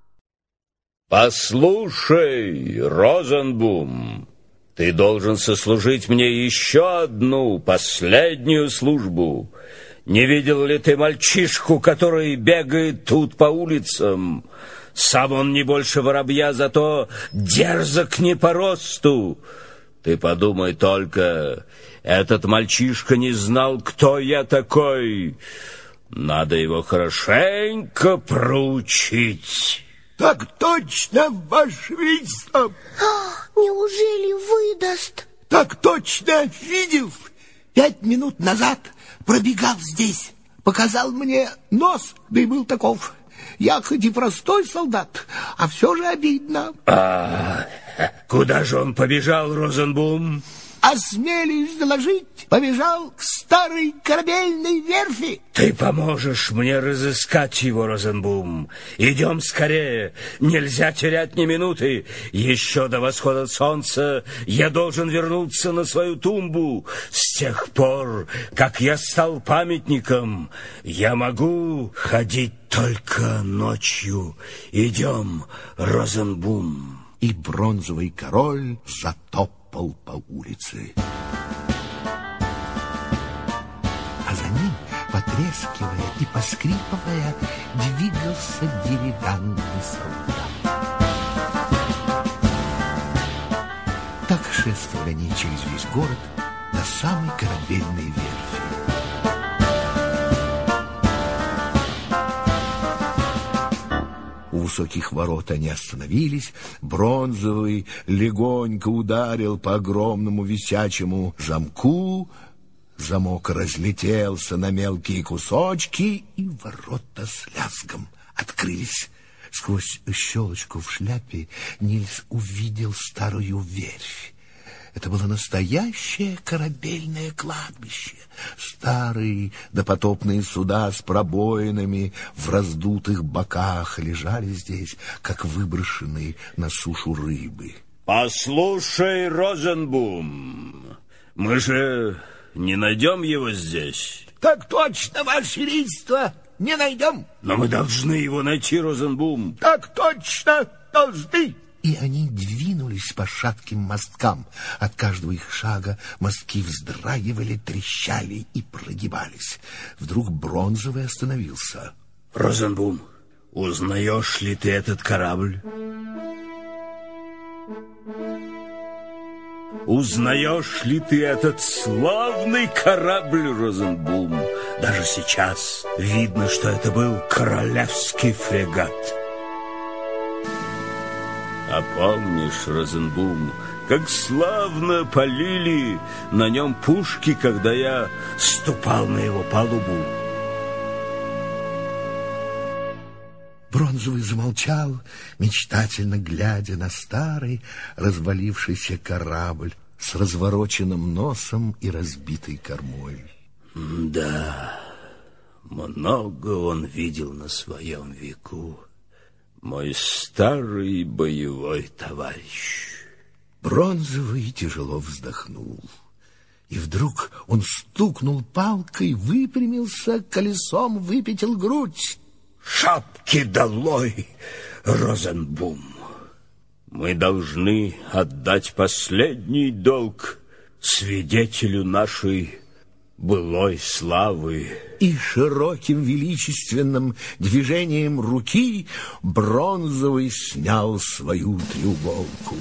Послушай, Розенбум, ты должен сослужить мне еще одну, последнюю службу. Не видел ли ты мальчишку, который бегает тут по улицам? Сам он не больше воробья, зато дерзок не по росту. Ты подумай только, этот мальчишка не знал, кто я такой. Надо его хорошенько проучить». «Так точно, Ваше Величество!» Неужели выдаст? «Так точно, видел. 5 минут назад пробегал здесь, показал мне нос, да и был таков. Я хоть и простой солдат, а все же обидно». Куда же он побежал, Розенбум? «Осмелюсь доложить, побежал к старой корабельной верфи». Ты поможешь мне разыскать его, Розенбум. Идем скорее, нельзя терять ни минуты. Еще до восхода солнца я должен вернуться на свою тумбу. С тех пор, как я стал памятником, я могу ходить только ночью. Идем, Розенбум». И бронзовый король затопал по улице. А за ним, потрескивая и поскрипывая, двигался деревянный солдат. Так шествовали они через весь город до самой корабельной верфи. У высоких ворот они остановились. Бронзовый легонько ударил по огромному висячему замку. Замок разлетелся на мелкие кусочки, и ворота с лязгом открылись. Сквозь щелочку в шляпе Нильс увидел старую верфь. Это было настоящее корабельное кладбище. Старые допотопные суда с пробоинами в раздутых боках лежали здесь, как выброшенные на сушу рыбы. Послушай, Розенбум, мы же не найдем его здесь. Так точно, Ваше Величество, не найдем. Но мы должны его найти, Розенбум. Так точно, должны. И они двинулись по шатким мосткам. От каждого их шага мостки вздрагивали, трещали и прогибались. Вдруг бронзовый остановился. Розенбум, узнаешь ли ты этот корабль? Узнаешь ли ты этот славный корабль, Розенбум? Даже сейчас видно, что это был королевский фрегат. А помнишь, Розенбум, как славно полили на нем пушки, когда я ступал на его палубу? Бронзовый замолчал, мечтательно глядя на старый развалившийся корабль с развороченным носом и разбитой кормой. Да, много он видел на своем веку. Мой старый боевой товарищ. Бронзовый тяжело вздохнул. И вдруг он стукнул палкой, выпрямился, колесом выпятил грудь. Шапки долой, Розенбум! Мы должны отдать последний долг свидетелю нашей былой славы. И широким величественным движением руки Бронзовый снял свою треуголку.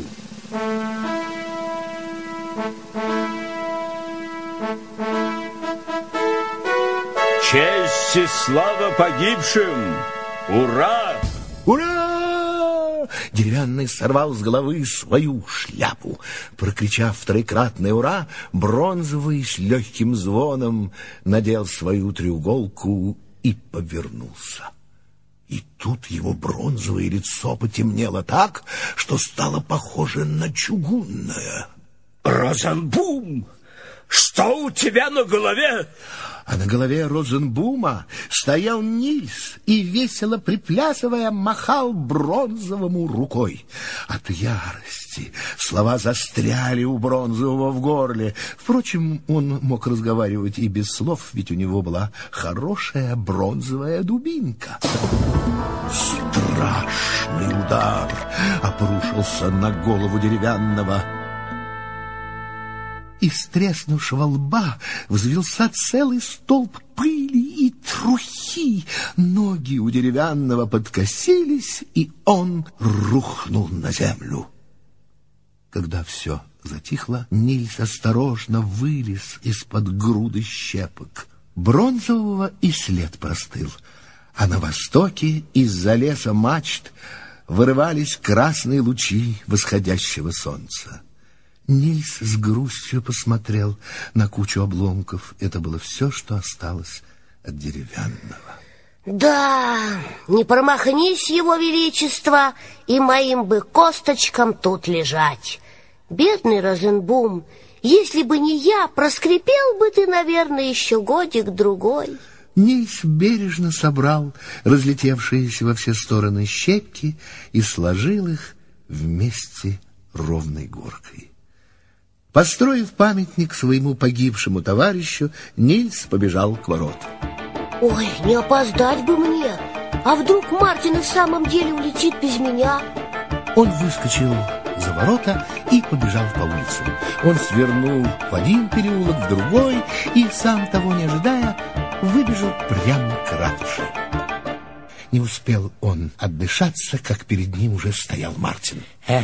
Честь и слава погибшим! Ура! Ура! Деревянный сорвал с головы свою шляпу. Прокричав троекратное «Ура!», Бронзовый с легким звоном надел свою треуголку и повернулся. И тут его бронзовое лицо потемнело так, что стало похоже на чугунное. Розенбум, что у тебя на голове? А на голове Розенбума стоял Нильс и, весело приплясывая, махал Бронзовому рукой. От ярости слова застряли у Бронзового в горле. Впрочем, он мог разговаривать и без слов, ведь у него была хорошая бронзовая дубинка. Страшный удар обрушился на голову деревянного. Из треснувшего лба взвился целый столб пыли и трухи. Ноги у деревянного подкосились, и он рухнул на землю. Когда все затихло, Нильс осторожно вылез из-под груды щепок. Бронзового и след простыл, а на востоке из-за леса мачт вырывались красные лучи восходящего солнца. Нильс с грустью посмотрел на кучу обломков. Это было все, что осталось от деревянного. Да, не промахнись, его величество, и моим бы косточкам тут лежать. Бедный Розенбум, если бы не я, проскрипел бы ты, наверное, еще годик-другой. Нильс бережно собрал разлетевшиеся во все стороны щепки и сложил их вместе ровной горкой. Построив памятник своему погибшему товарищу, Нильс побежал к воротам. Ой, не опоздать бы мне! А вдруг Мартин и в самом деле улетит без меня? Он выскочил за ворота и побежал по улицам. Он свернул в один переулок, в другой, и, сам того не ожидая, выбежал прямо к ратуше. Не успел он отдышаться, как перед ним уже стоял Мартин.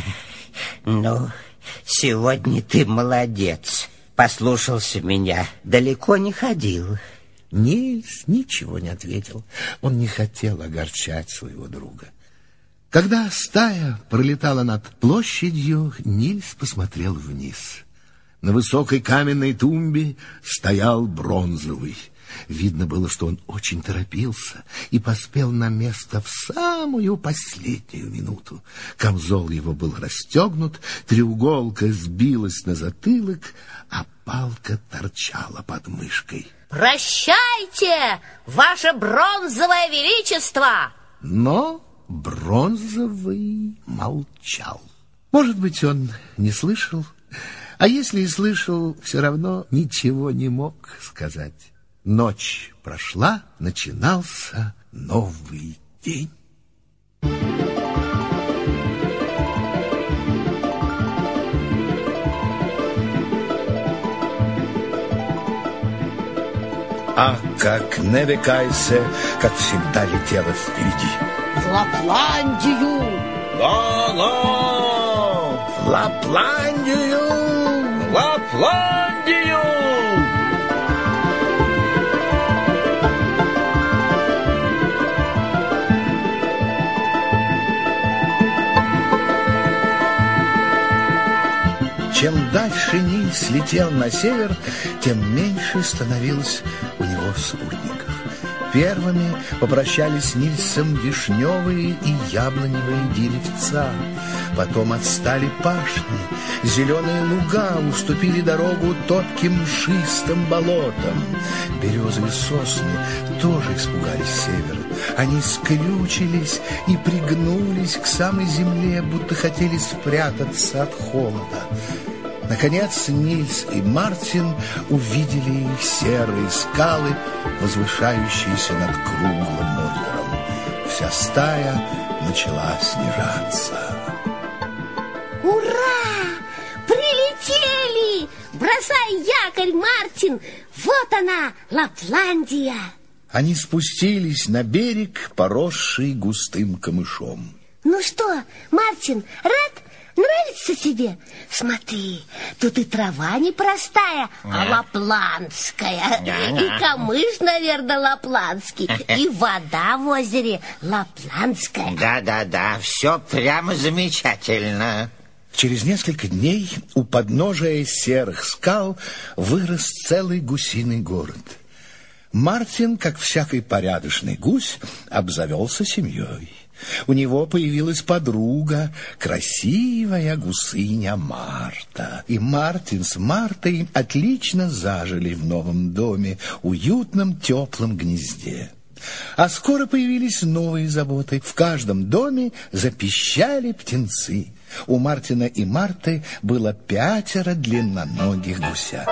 Ну, сегодня ты молодец. Послушался меня, далеко не ходил. Нильс ничего не ответил. Он не хотел огорчать своего друга. Когда стая пролетала над площадью, Нильс посмотрел вниз. На высокой каменной тумбе стоял Бронзовый. Видно было, что он очень торопился и поспел на место в самую последнюю минуту. Камзол его был расстегнут, треуголка сбилась на затылок, а палка торчала под мышкой. Прощайте, ваше Бронзовое величество! Но Бронзовый молчал. Может быть, он не слышал, а если и слышал, все равно ничего не мог сказать. Ночь прошла, начинался новый день. А как Невекайсе, как всегда, летела впереди. В Лапландию! Да-да! В Лапландию! В Лапландию! Чем дальше Нильс летел на север, тем меньше становилось у него спутников. Первыми попрощались с Нильсом вишневые и яблоневые деревца. Потом отстали пашни, зеленые луга уступили дорогу топким мшистым болотам. Березы и сосны тоже испугались севера. Они скрючились и пригнулись к самой земле, будто хотели спрятаться от холода. Наконец Нильс и Мартин увидели их серые скалы, возвышающиеся над круглым озером. Вся стая начала снижаться. Ура! Прилетели! Бросай якорь, Мартин! Вот она, Лапландия. Они спустились на берег, поросший густым камышом. Ну что, Мартин, рад? Нравится тебе? Смотри, тут и трава не простая, а лапландская. И камыш, наверное, лапландский. И вода в озере лапландская. Да, все прямо замечательно. Через несколько дней у подножия серых скал вырос целый гусиный город. Мартин, как всякий порядочный гусь, обзавелся семьей. У него появилась подруга, красивая гусыня Марта. И Мартин с Мартой отлично зажили в новом доме, уютном, теплом гнезде. А скоро появились новые заботы. В каждом доме запищали птенцы. У Мартина и Марты было 5 длинноногих гусят.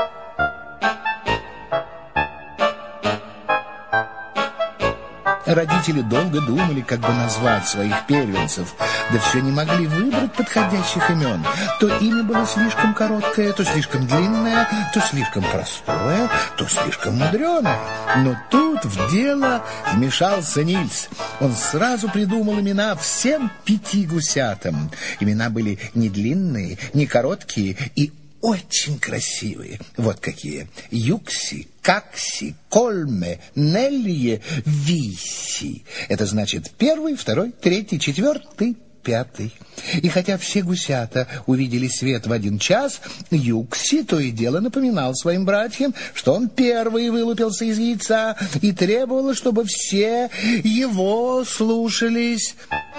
Родители долго думали, как бы назвать своих первенцев, да все не могли выбрать подходящих имен. То имя было слишком короткое, то слишком длинное, то слишком простое, то слишком мудреное. Но тут в дело вмешался Нильс. Он сразу придумал имена всем 5 гусятам. Имена были не длинные, не короткие и очень красивые. Вот какие: Юкси, Какси, Кольме, Нелье, Виси. Это значит 1, 2, 3, 4, 5. И хотя все гусята увидели свет в 1 час, Юкси то и дело напоминал своим братьям, что он первый вылупился из яйца, и требовал, чтобы все его слушались.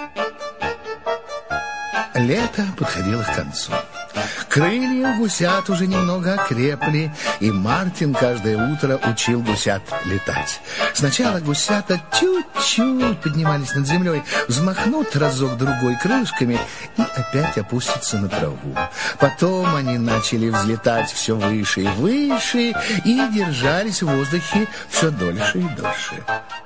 Лето подходило к концу. Крылья гусят уже немного окрепли, и Мартин каждое утро учил гусят летать. Сначала гусята чуть-чуть поднимались над землей, взмахнут разок-другой крылышками и опять опустятся на траву. Потом они начали взлетать все выше и выше и держались в воздухе все дольше и дольше.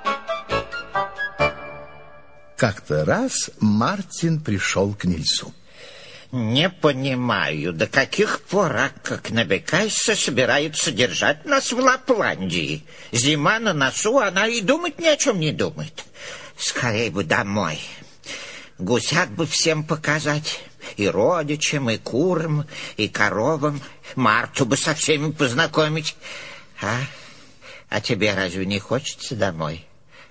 Как-то раз Мартин пришел к Нильсу. Не понимаю, до каких пор Акка Кнебекайса собирается держать нас в Лапландии. Зима на носу, она и думать ни о чем не думает. Скорей бы домой. Гусят бы всем показать. И родичам, и курам, и коровам. Марту бы со всеми познакомить. А тебе разве не хочется домой?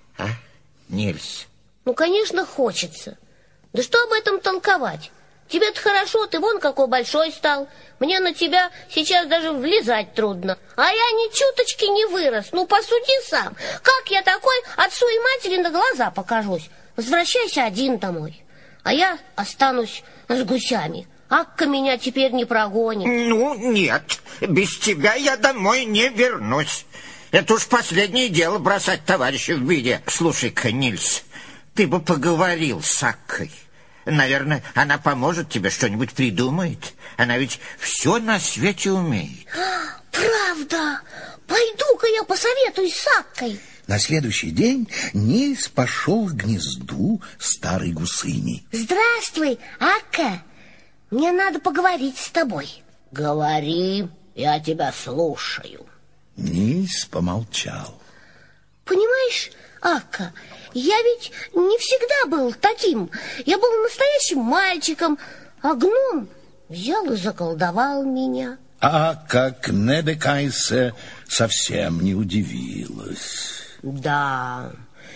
Нильс? Ну, конечно, хочется. Да что об этом толковать? Тебе-то хорошо, ты вон какой большой стал. Мне на тебя сейчас даже влезать трудно. А я ни чуточки не вырос. Ну, посуди сам. Как я такой отцу и матери на глаза покажусь? Возвращайся один домой. А я останусь с гусями. Акка меня теперь не прогонит. Ну, нет. Без тебя я домой не вернусь. Это уж последнее дело бросать товарища в беде. Слушай-ка, Нильс, ты бы поговорил с Аккой. Наверное, она поможет тебе, что-нибудь придумает. Она ведь все на свете умеет. Правда? Пойду-ка я посоветуюсь с Аккой. На следующий день Нильс пошел к гнезду старой гусыни. Здравствуй, Акка. Мне надо поговорить с тобой. Говори, я тебя слушаю. Нильс помолчал. Понимаешь, Акка, я ведь не всегда был таким. Я был настоящим мальчиком, а гном взял и заколдовал меня. Акка Кнебекайсе совсем не удивилась. Да,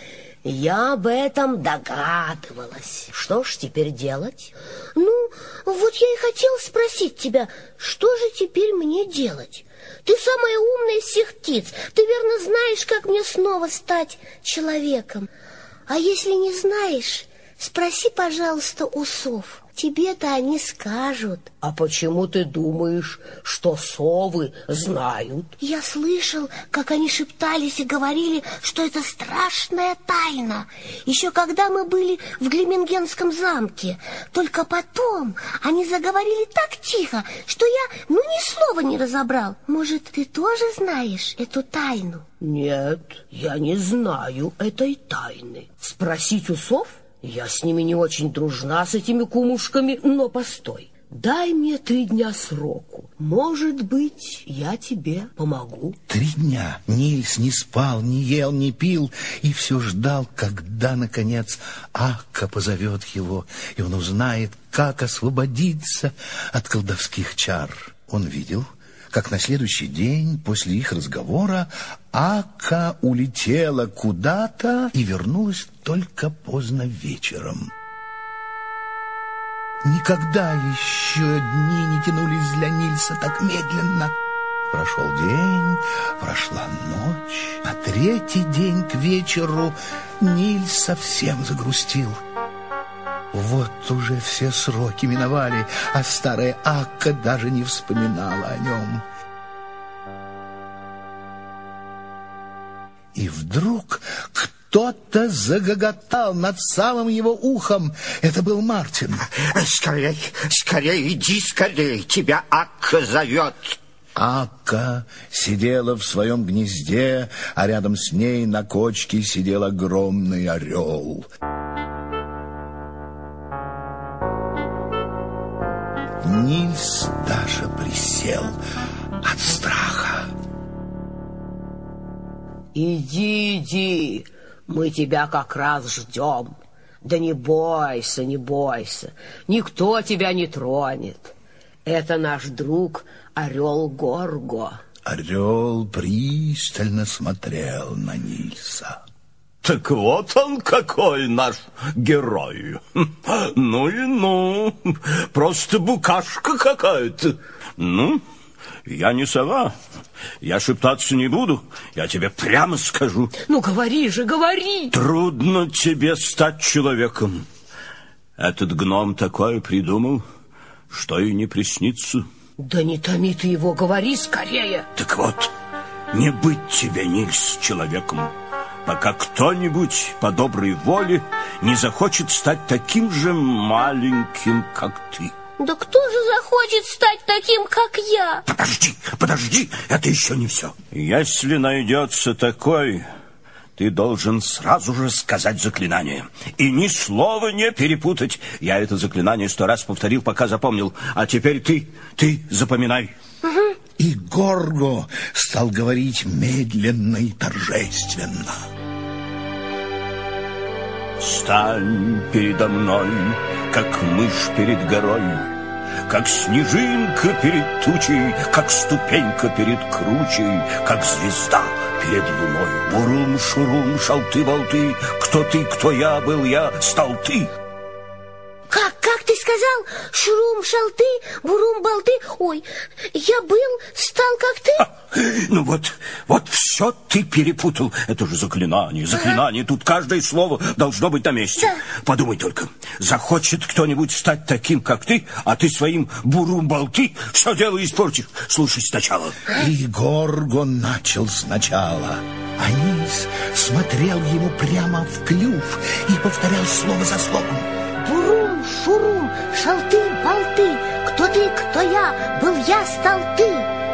я об этом догадывалась. Что ж теперь делать? Ну, вот я и хотела спросить тебя, что же теперь мне делать? Ты самая умная из всех птиц. Ты верно знаешь, как мне снова стать человеком. А если не знаешь, спроси, пожалуйста, у сов. Тебе-то они скажут. А почему ты думаешь, что совы знают? Я слышал, как они шептались и говорили, что это страшная тайна. Еще когда мы были в Глимингенском замке. Только потом они заговорили так тихо, что я, ни слова не разобрал. Может, ты тоже знаешь эту тайну? Нет, я не знаю этой тайны. Спросить у сов? Я с ними не очень дружна, с этими кумушками, но постой. Дай мне 3 дня сроку. Может быть, я тебе помогу. 3 дня Нильс не спал, не ел, не пил, и все ждал, когда, наконец, Акка позовет его, и он узнает, как освободиться от колдовских чар. Он видел, как на следующий день после их разговора Акка улетела куда-то и вернулась только поздно вечером. Никогда еще дни не тянулись для Нильса так медленно. Прошел день, прошла ночь. На 3-й день к вечеру Нильс совсем загрустил. Вот уже все сроки миновали, а старая Акка даже не вспоминала о нем. И вдруг кто-то загоготал над самым его ухом. Это был Мартин. Скорей, скорей, иди скорей, тебя Акка зовет. Акка сидела в своем гнезде, а рядом с ней на кочке сидел огромный орел. Нильс даже присел от страха. Иди, иди, мы тебя как раз ждем. Да не бойся, не бойся, никто тебя не тронет. Это наш друг орел Горго. Орел пристально смотрел на Нильса. Так вот он какой наш герой. Ну и ну, просто букашка какая-то. Ну, я не сова, я шептаться не буду, я тебе прямо скажу. Ну, говори же, говори. Трудно тебе стать человеком. Этот гном такое придумал, что и не приснится. Да не томи ты его, говори скорее. Так вот, не быть тебе, Нильс, человеком, пока кто-нибудь по доброй воле не захочет стать таким же маленьким, как ты. Да кто же захочет стать таким, как я? Подожди, подожди, это еще не все. Если найдется такой, ты должен сразу же сказать заклинание. И ни слова не перепутать. Я это заклинание 100 раз повторил, пока запомнил. А теперь ты запоминай. Угу. И Горго стал говорить медленно и торжественно. Стань передо мной, как мышь перед горой, как снежинка перед тучей, как ступенька перед кручей, как звезда перед луной. Бурум-шурум, шалты-болты, кто ты, кто я, был я, стал ты. Как ты сказал? Шурум-шалты, бурум-болты. Ой, я был, стал как ты? Ну вот все ты перепутал. Это же заклинание. Тут каждое слово должно быть на месте. Да. Подумай только, захочет кто-нибудь стать таким, как ты, а ты своим бурум-болты все дело испортишь. Слушай сначала. И Горго начал сначала. А Нильс смотрел ему прямо в клюв и повторял слово за словом. Бурум, шурум, шалты, болты. Кто ты, кто я, был я, стал ты.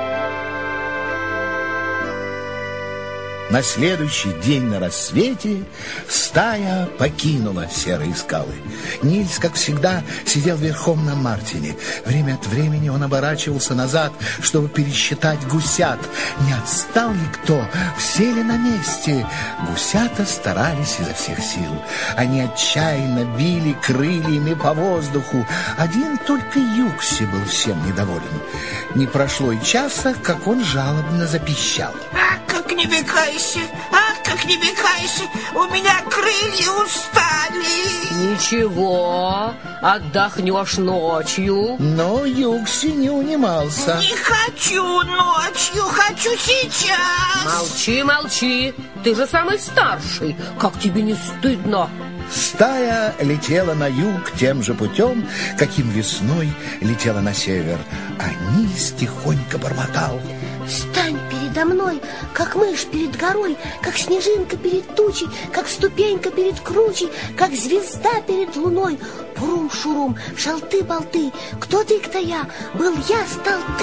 На следующий день на рассвете стая покинула серые скалы. Нильс, как всегда, сидел верхом на Мартине. Время от времени он оборачивался назад, чтобы пересчитать гусят. Не отстал ли кто? Все ли на месте? Гусята старались изо всех сил. Они отчаянно били крыльями по воздуху. Один только Юкси был всем недоволен. Не прошло и часа, как он жалобно запищал. Как не бекайся, как не бекайся, у меня крылья устали. Ничего, отдохнешь ночью. Но Юкси не унимался. Не хочу ночью, хочу сейчас. Молчи, ты же самый старший, как тебе не стыдно? Стая летела на юг тем же путем, каким весной летела на север, а Нильс тихонько бормотал. Стань передо мной, как мышь перед горой, как снежинка перед тучей, как ступенька перед кручей, как звезда перед луной. Бурум-шурум, шалты-болты, кто ты, кто я, был я, стал ты.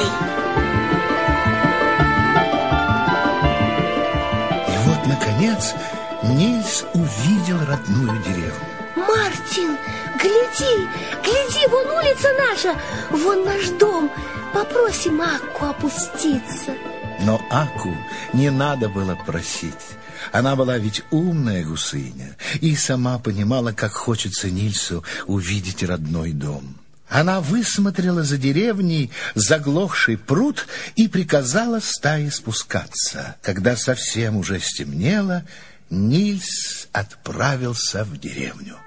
И вот, наконец, Нильс увидел родную деревню. Мартин, гляди, гляди, вон улица наша, вон наш дом. Попросим Акку опуститься. Но Акку не надо было просить. Она была ведь умная гусыня и сама понимала, как хочется Нильсу увидеть родной дом. Она высмотрела за деревней заглохший пруд и приказала стае спускаться. Когда совсем уже стемнело, Нильс отправился в деревню.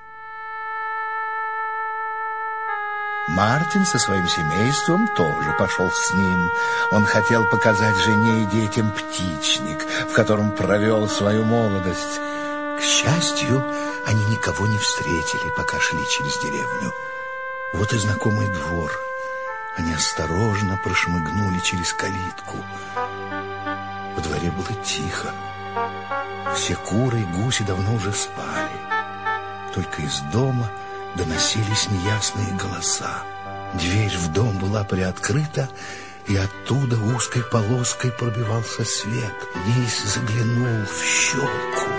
Мартин со своим семейством тоже пошел с ним. Он хотел показать жене и детям птичник, в котором провел свою молодость. К счастью, они никого не встретили, пока шли через деревню. Вот и знакомый двор. Они осторожно прошмыгнули через калитку. Во дворе было тихо. Все куры и гуси давно уже спали. Только из дома доносились неясные голоса. Дверь в дом была приоткрыта, и оттуда узкой полоской пробивался свет. Нильс заглянул в щелку.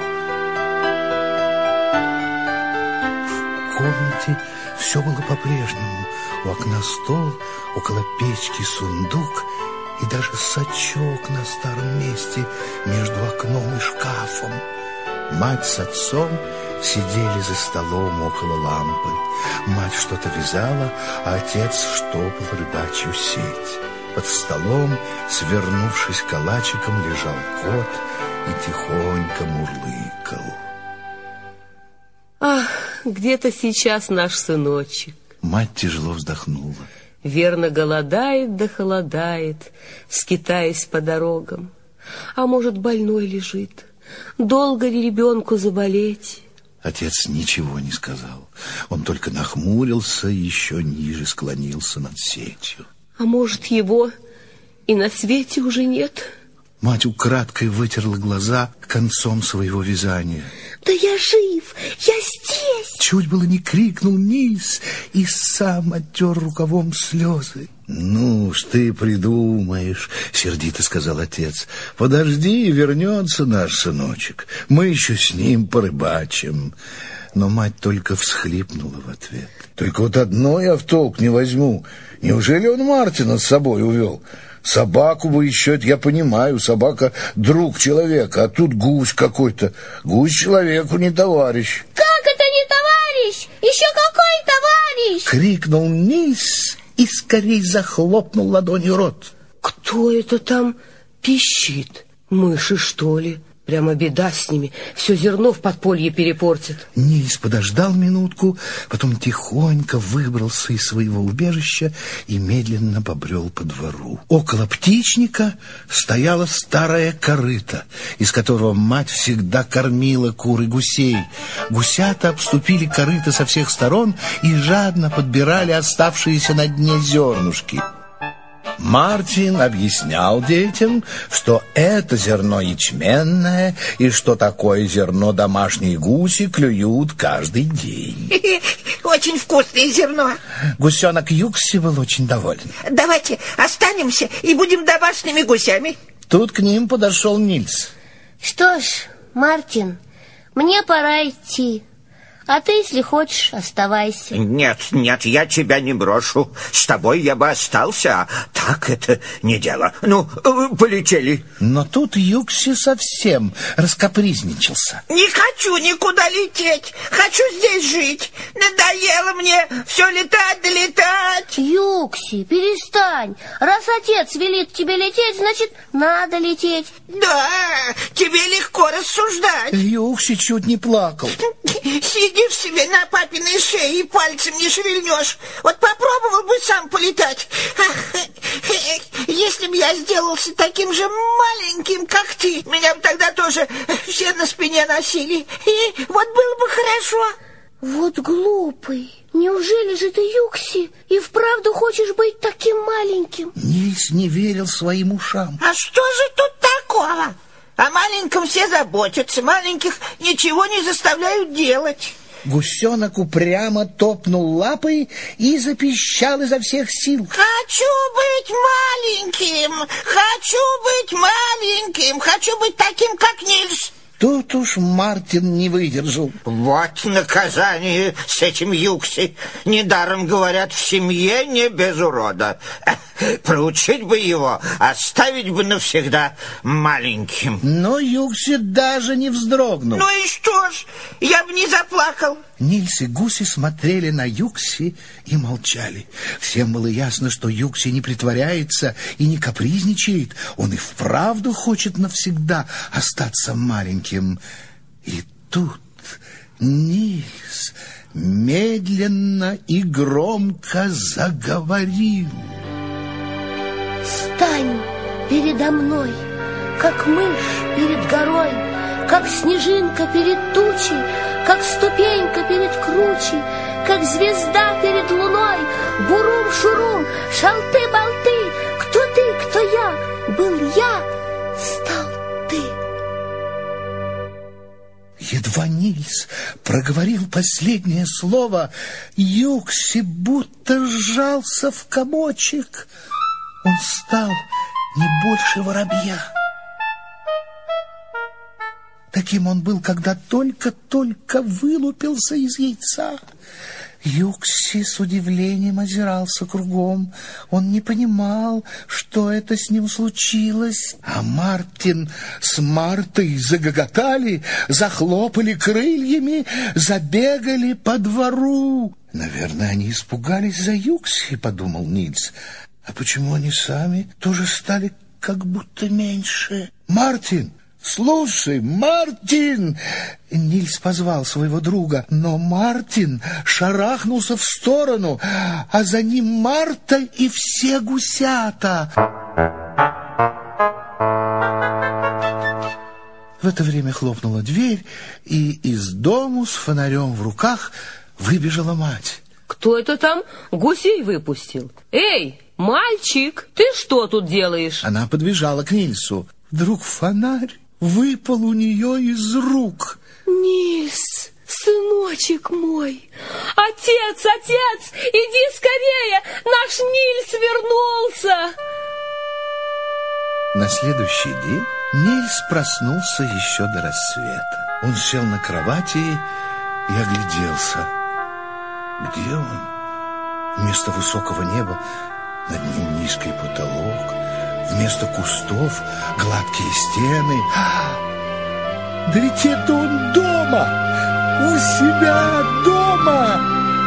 В комнате все было по-прежнему. У окна стол, около печки сундук и даже сачок на старом месте между окном и шкафом. Мать с отцом сидели за столом около лампы. Мать что-то вязала, а отец штопал рыбачью сеть. Под столом, свернувшись калачиком, лежал кот и тихонько мурлыкал. Ах, где-то сейчас наш сыночек. Мать тяжело вздохнула. Верно, голодает да холодает, скитаясь по дорогам. А может, больной лежит. Долго ли ребенку заболеть? Отец ничего не сказал. Он только нахмурился и еще ниже склонился над сетью. А может, его и на свете уже нет? Мать украдкой вытерла глаза концом своего вязания. Да я жив, я здесь! Чуть было не крикнул Нильс и сам оттер рукавом слезы. Ну уж ты придумаешь, сердито сказал отец. Подожди, вернется наш сыночек. Мы еще с ним порыбачим. Но мать только всхлипнула в ответ. Только вот одно я в толк не возьму. Неужели он Мартина с собой увел? Собаку бы еще, это я понимаю, собака друг человека, а тут гусь какой-то. Гусь человеку не товарищ. Как это не товарищ? Еще какой товарищ? Крикнул Нильс и скорей захлопнул ладонью рот. Кто это там пищит? Мыши, что ли? Прямо беда с ними. Все зерно в подполье перепортит. Нильс подождал минутку, потом тихонько выбрался из своего убежища и медленно побрел по двору. Около птичника стояла старая корыта, из которого мать всегда кормила кур и гусей. Гусята обступили корыто со всех сторон и жадно подбирали оставшиеся на дне зернышки. Мартин объяснял детям, что это зерно ячменное и что такое зерно домашние гуси клюют каждый день. Очень вкусное зерно. Гусенок Юкси был очень доволен. Давайте останемся и будем домашними гусями. Тут к ним подошел Нильс. Что ж, Мартин, мне пора идти. А ты, если хочешь, оставайся. Нет, я тебя не брошу. С тобой я бы остался, а так это не дело. Ну, полетели. Но тут Юкси совсем раскапризничался. Не хочу никуда лететь. Хочу здесь жить. Надоело мне все летать да летать. Юкси, перестань. Раз отец велит тебе лететь, значит, надо лететь. Да, тебе легко рассуждать. Юкси чуть не плакал. Сидишь себе на папиной шее и пальцем не шевельнешь. Вот попробовал бы сам полетать. Если бы я сделался таким же маленьким, как ты, меня бы тогда тоже все на спине носили. И вот было бы хорошо. Вот глупый. Неужели же ты, Юкси, и вправду хочешь быть таким маленьким? Нильс не верил своим ушам. А что же тут такого? О маленьком все заботятся, маленьких ничего не заставляют делать. Гусенок упрямо топнул лапой и запищал изо всех сил. Хочу быть маленьким, хочу быть маленьким, хочу быть таким, как Нильс. Тут уж Мартин не выдержал. Вот наказание с этим Юкси. Недаром говорят, в семье не без урода. Проучить бы его, оставить бы навсегда маленьким. Но Юкси даже не вздрогнул. Ну и что ж, я бы не заплакал. Нильс и Гуси смотрели на Юкси и молчали. Всем было ясно, что Юкси не притворяется и не капризничает. Он и вправду хочет навсегда остаться маленьким. И тут Нильс медленно и громко заговорил. Стань передо мной, как мышь перед горой, как снежинка перед тучей, как ступенька перед кручей, как звезда перед луной. Бурум-шурум, шалты-болты, кто ты, кто я? Был я, стал ты. Едва Нильс проговорил последнее слово, Юкси будто сжался в комочек. Он стал не больше воробья. Таким он был, когда только-только вылупился из яйца. Юкси с удивлением озирался кругом. Он не понимал, что это с ним случилось. А Мартин с Мартой загоготали, захлопали крыльями, забегали по двору. Наверное, они испугались за Юкси, подумал Нильс. А почему они сами тоже стали как будто меньше? Мартин! «Слушай, Мартин!» Нильс позвал своего друга, но Мартин шарахнулся в сторону, а за ним Марта и все гусята. В это время хлопнула дверь, и из дому с фонарем в руках выбежала мать. Кто это там гусей выпустил? Эй, мальчик, ты что тут делаешь? Она подбежала к Нильсу. Вдруг фонарь выпал у нее из рук. Нильс, сыночек мой, отец, иди скорее, наш Нильс вернулся. На следующий день Нильс проснулся еще до рассвета. Он сел на кровати и огляделся. Где он? Вместо высокого неба над ним низкий потолок, вместо кустов гладкие стены. Да ведь это он дома! У себя дома!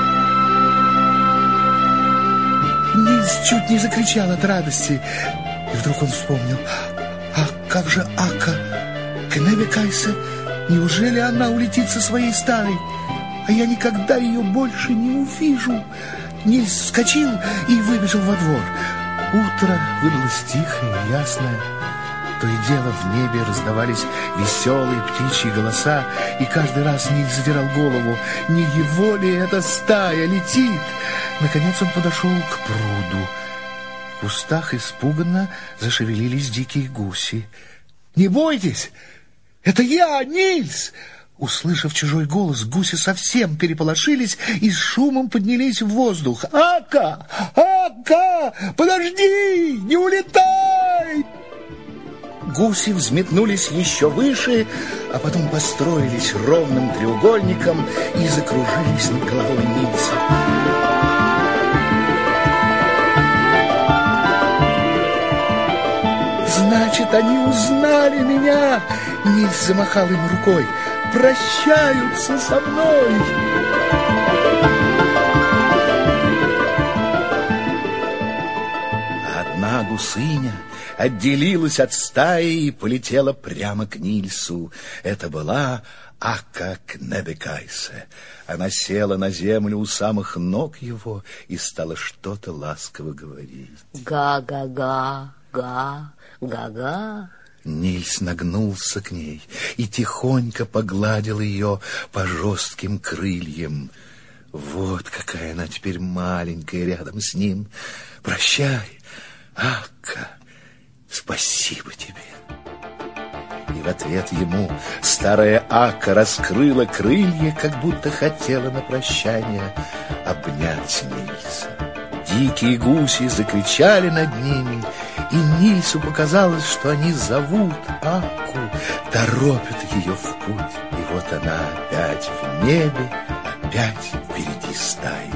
Нильс чуть не закричал от радости. И вдруг он вспомнил: а как же Ака Кнебекайсе? Неужели она улетит со своей старой? А я никогда ее больше не увижу. Нильс вскочил и выбежал во двор. Утро выдалось тихое и ясное. То и дело в небе раздавались веселые птичьи голоса, и каждый раз Нильс задирал голову. Не его ли эта стая летит? Наконец он подошел к пруду. В кустах испуганно зашевелились дикие гуси. «Не бойтесь! Это я, Нильс!» Услышав чужой голос, гуси совсем переполошились и с шумом поднялись в воздух. «Ака! Ака! Подожди! Не улетай!» Гуси взметнулись еще выше, а потом построились ровным треугольником и закружились над головой Нильса. «Значит, они узнали меня!» Нильс замахал им рукой. «Прощаются со мной!» Одна гусыня отделилась от стаи и полетела прямо к Нильсу. Это была Ака Кнебекайсе. Она села на землю у самых ног его и стала что-то ласково говорить. Га-га-га, га-га-га. Нильс нагнулся к ней и тихонько погладил ее по жестким крыльям. Вот какая она теперь маленькая рядом с ним. «Прощай, Ака, спасибо тебе». И в ответ ему старая Ака раскрыла крылья, как будто хотела на прощание обнять Нильса. Дикие гуси закричали над ними, и Нильсу показалось, что они зовут Аку торопят ее в путь. И вот она опять в небе, опять впереди стаи.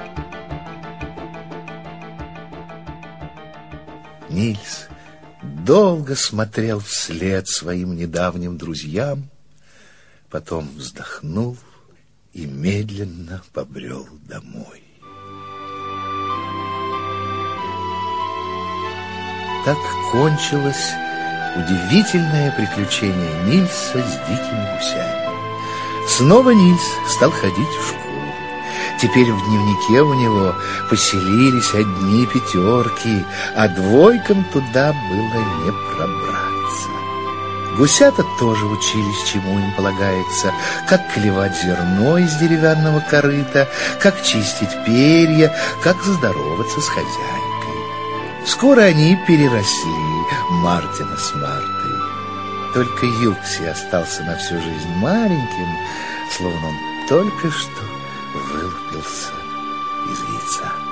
Нильс долго смотрел вслед своим недавним друзьям, потом вздохнул и медленно побрел домой. Так кончилось удивительное приключение Нильса с дикими гусями. Снова Нильс стал ходить в школу. Теперь в дневнике у него поселились одни пятерки, а двойкам туда было не пробраться. Гусята тоже учились, чему им полагается: как клевать зерно из деревянного корыта, как чистить перья, как здороваться с хозяйкой. Скоро они переросли Мартина с Мартой. Только Юкси остался на всю жизнь маленьким, словно он только что вылупился из яйца.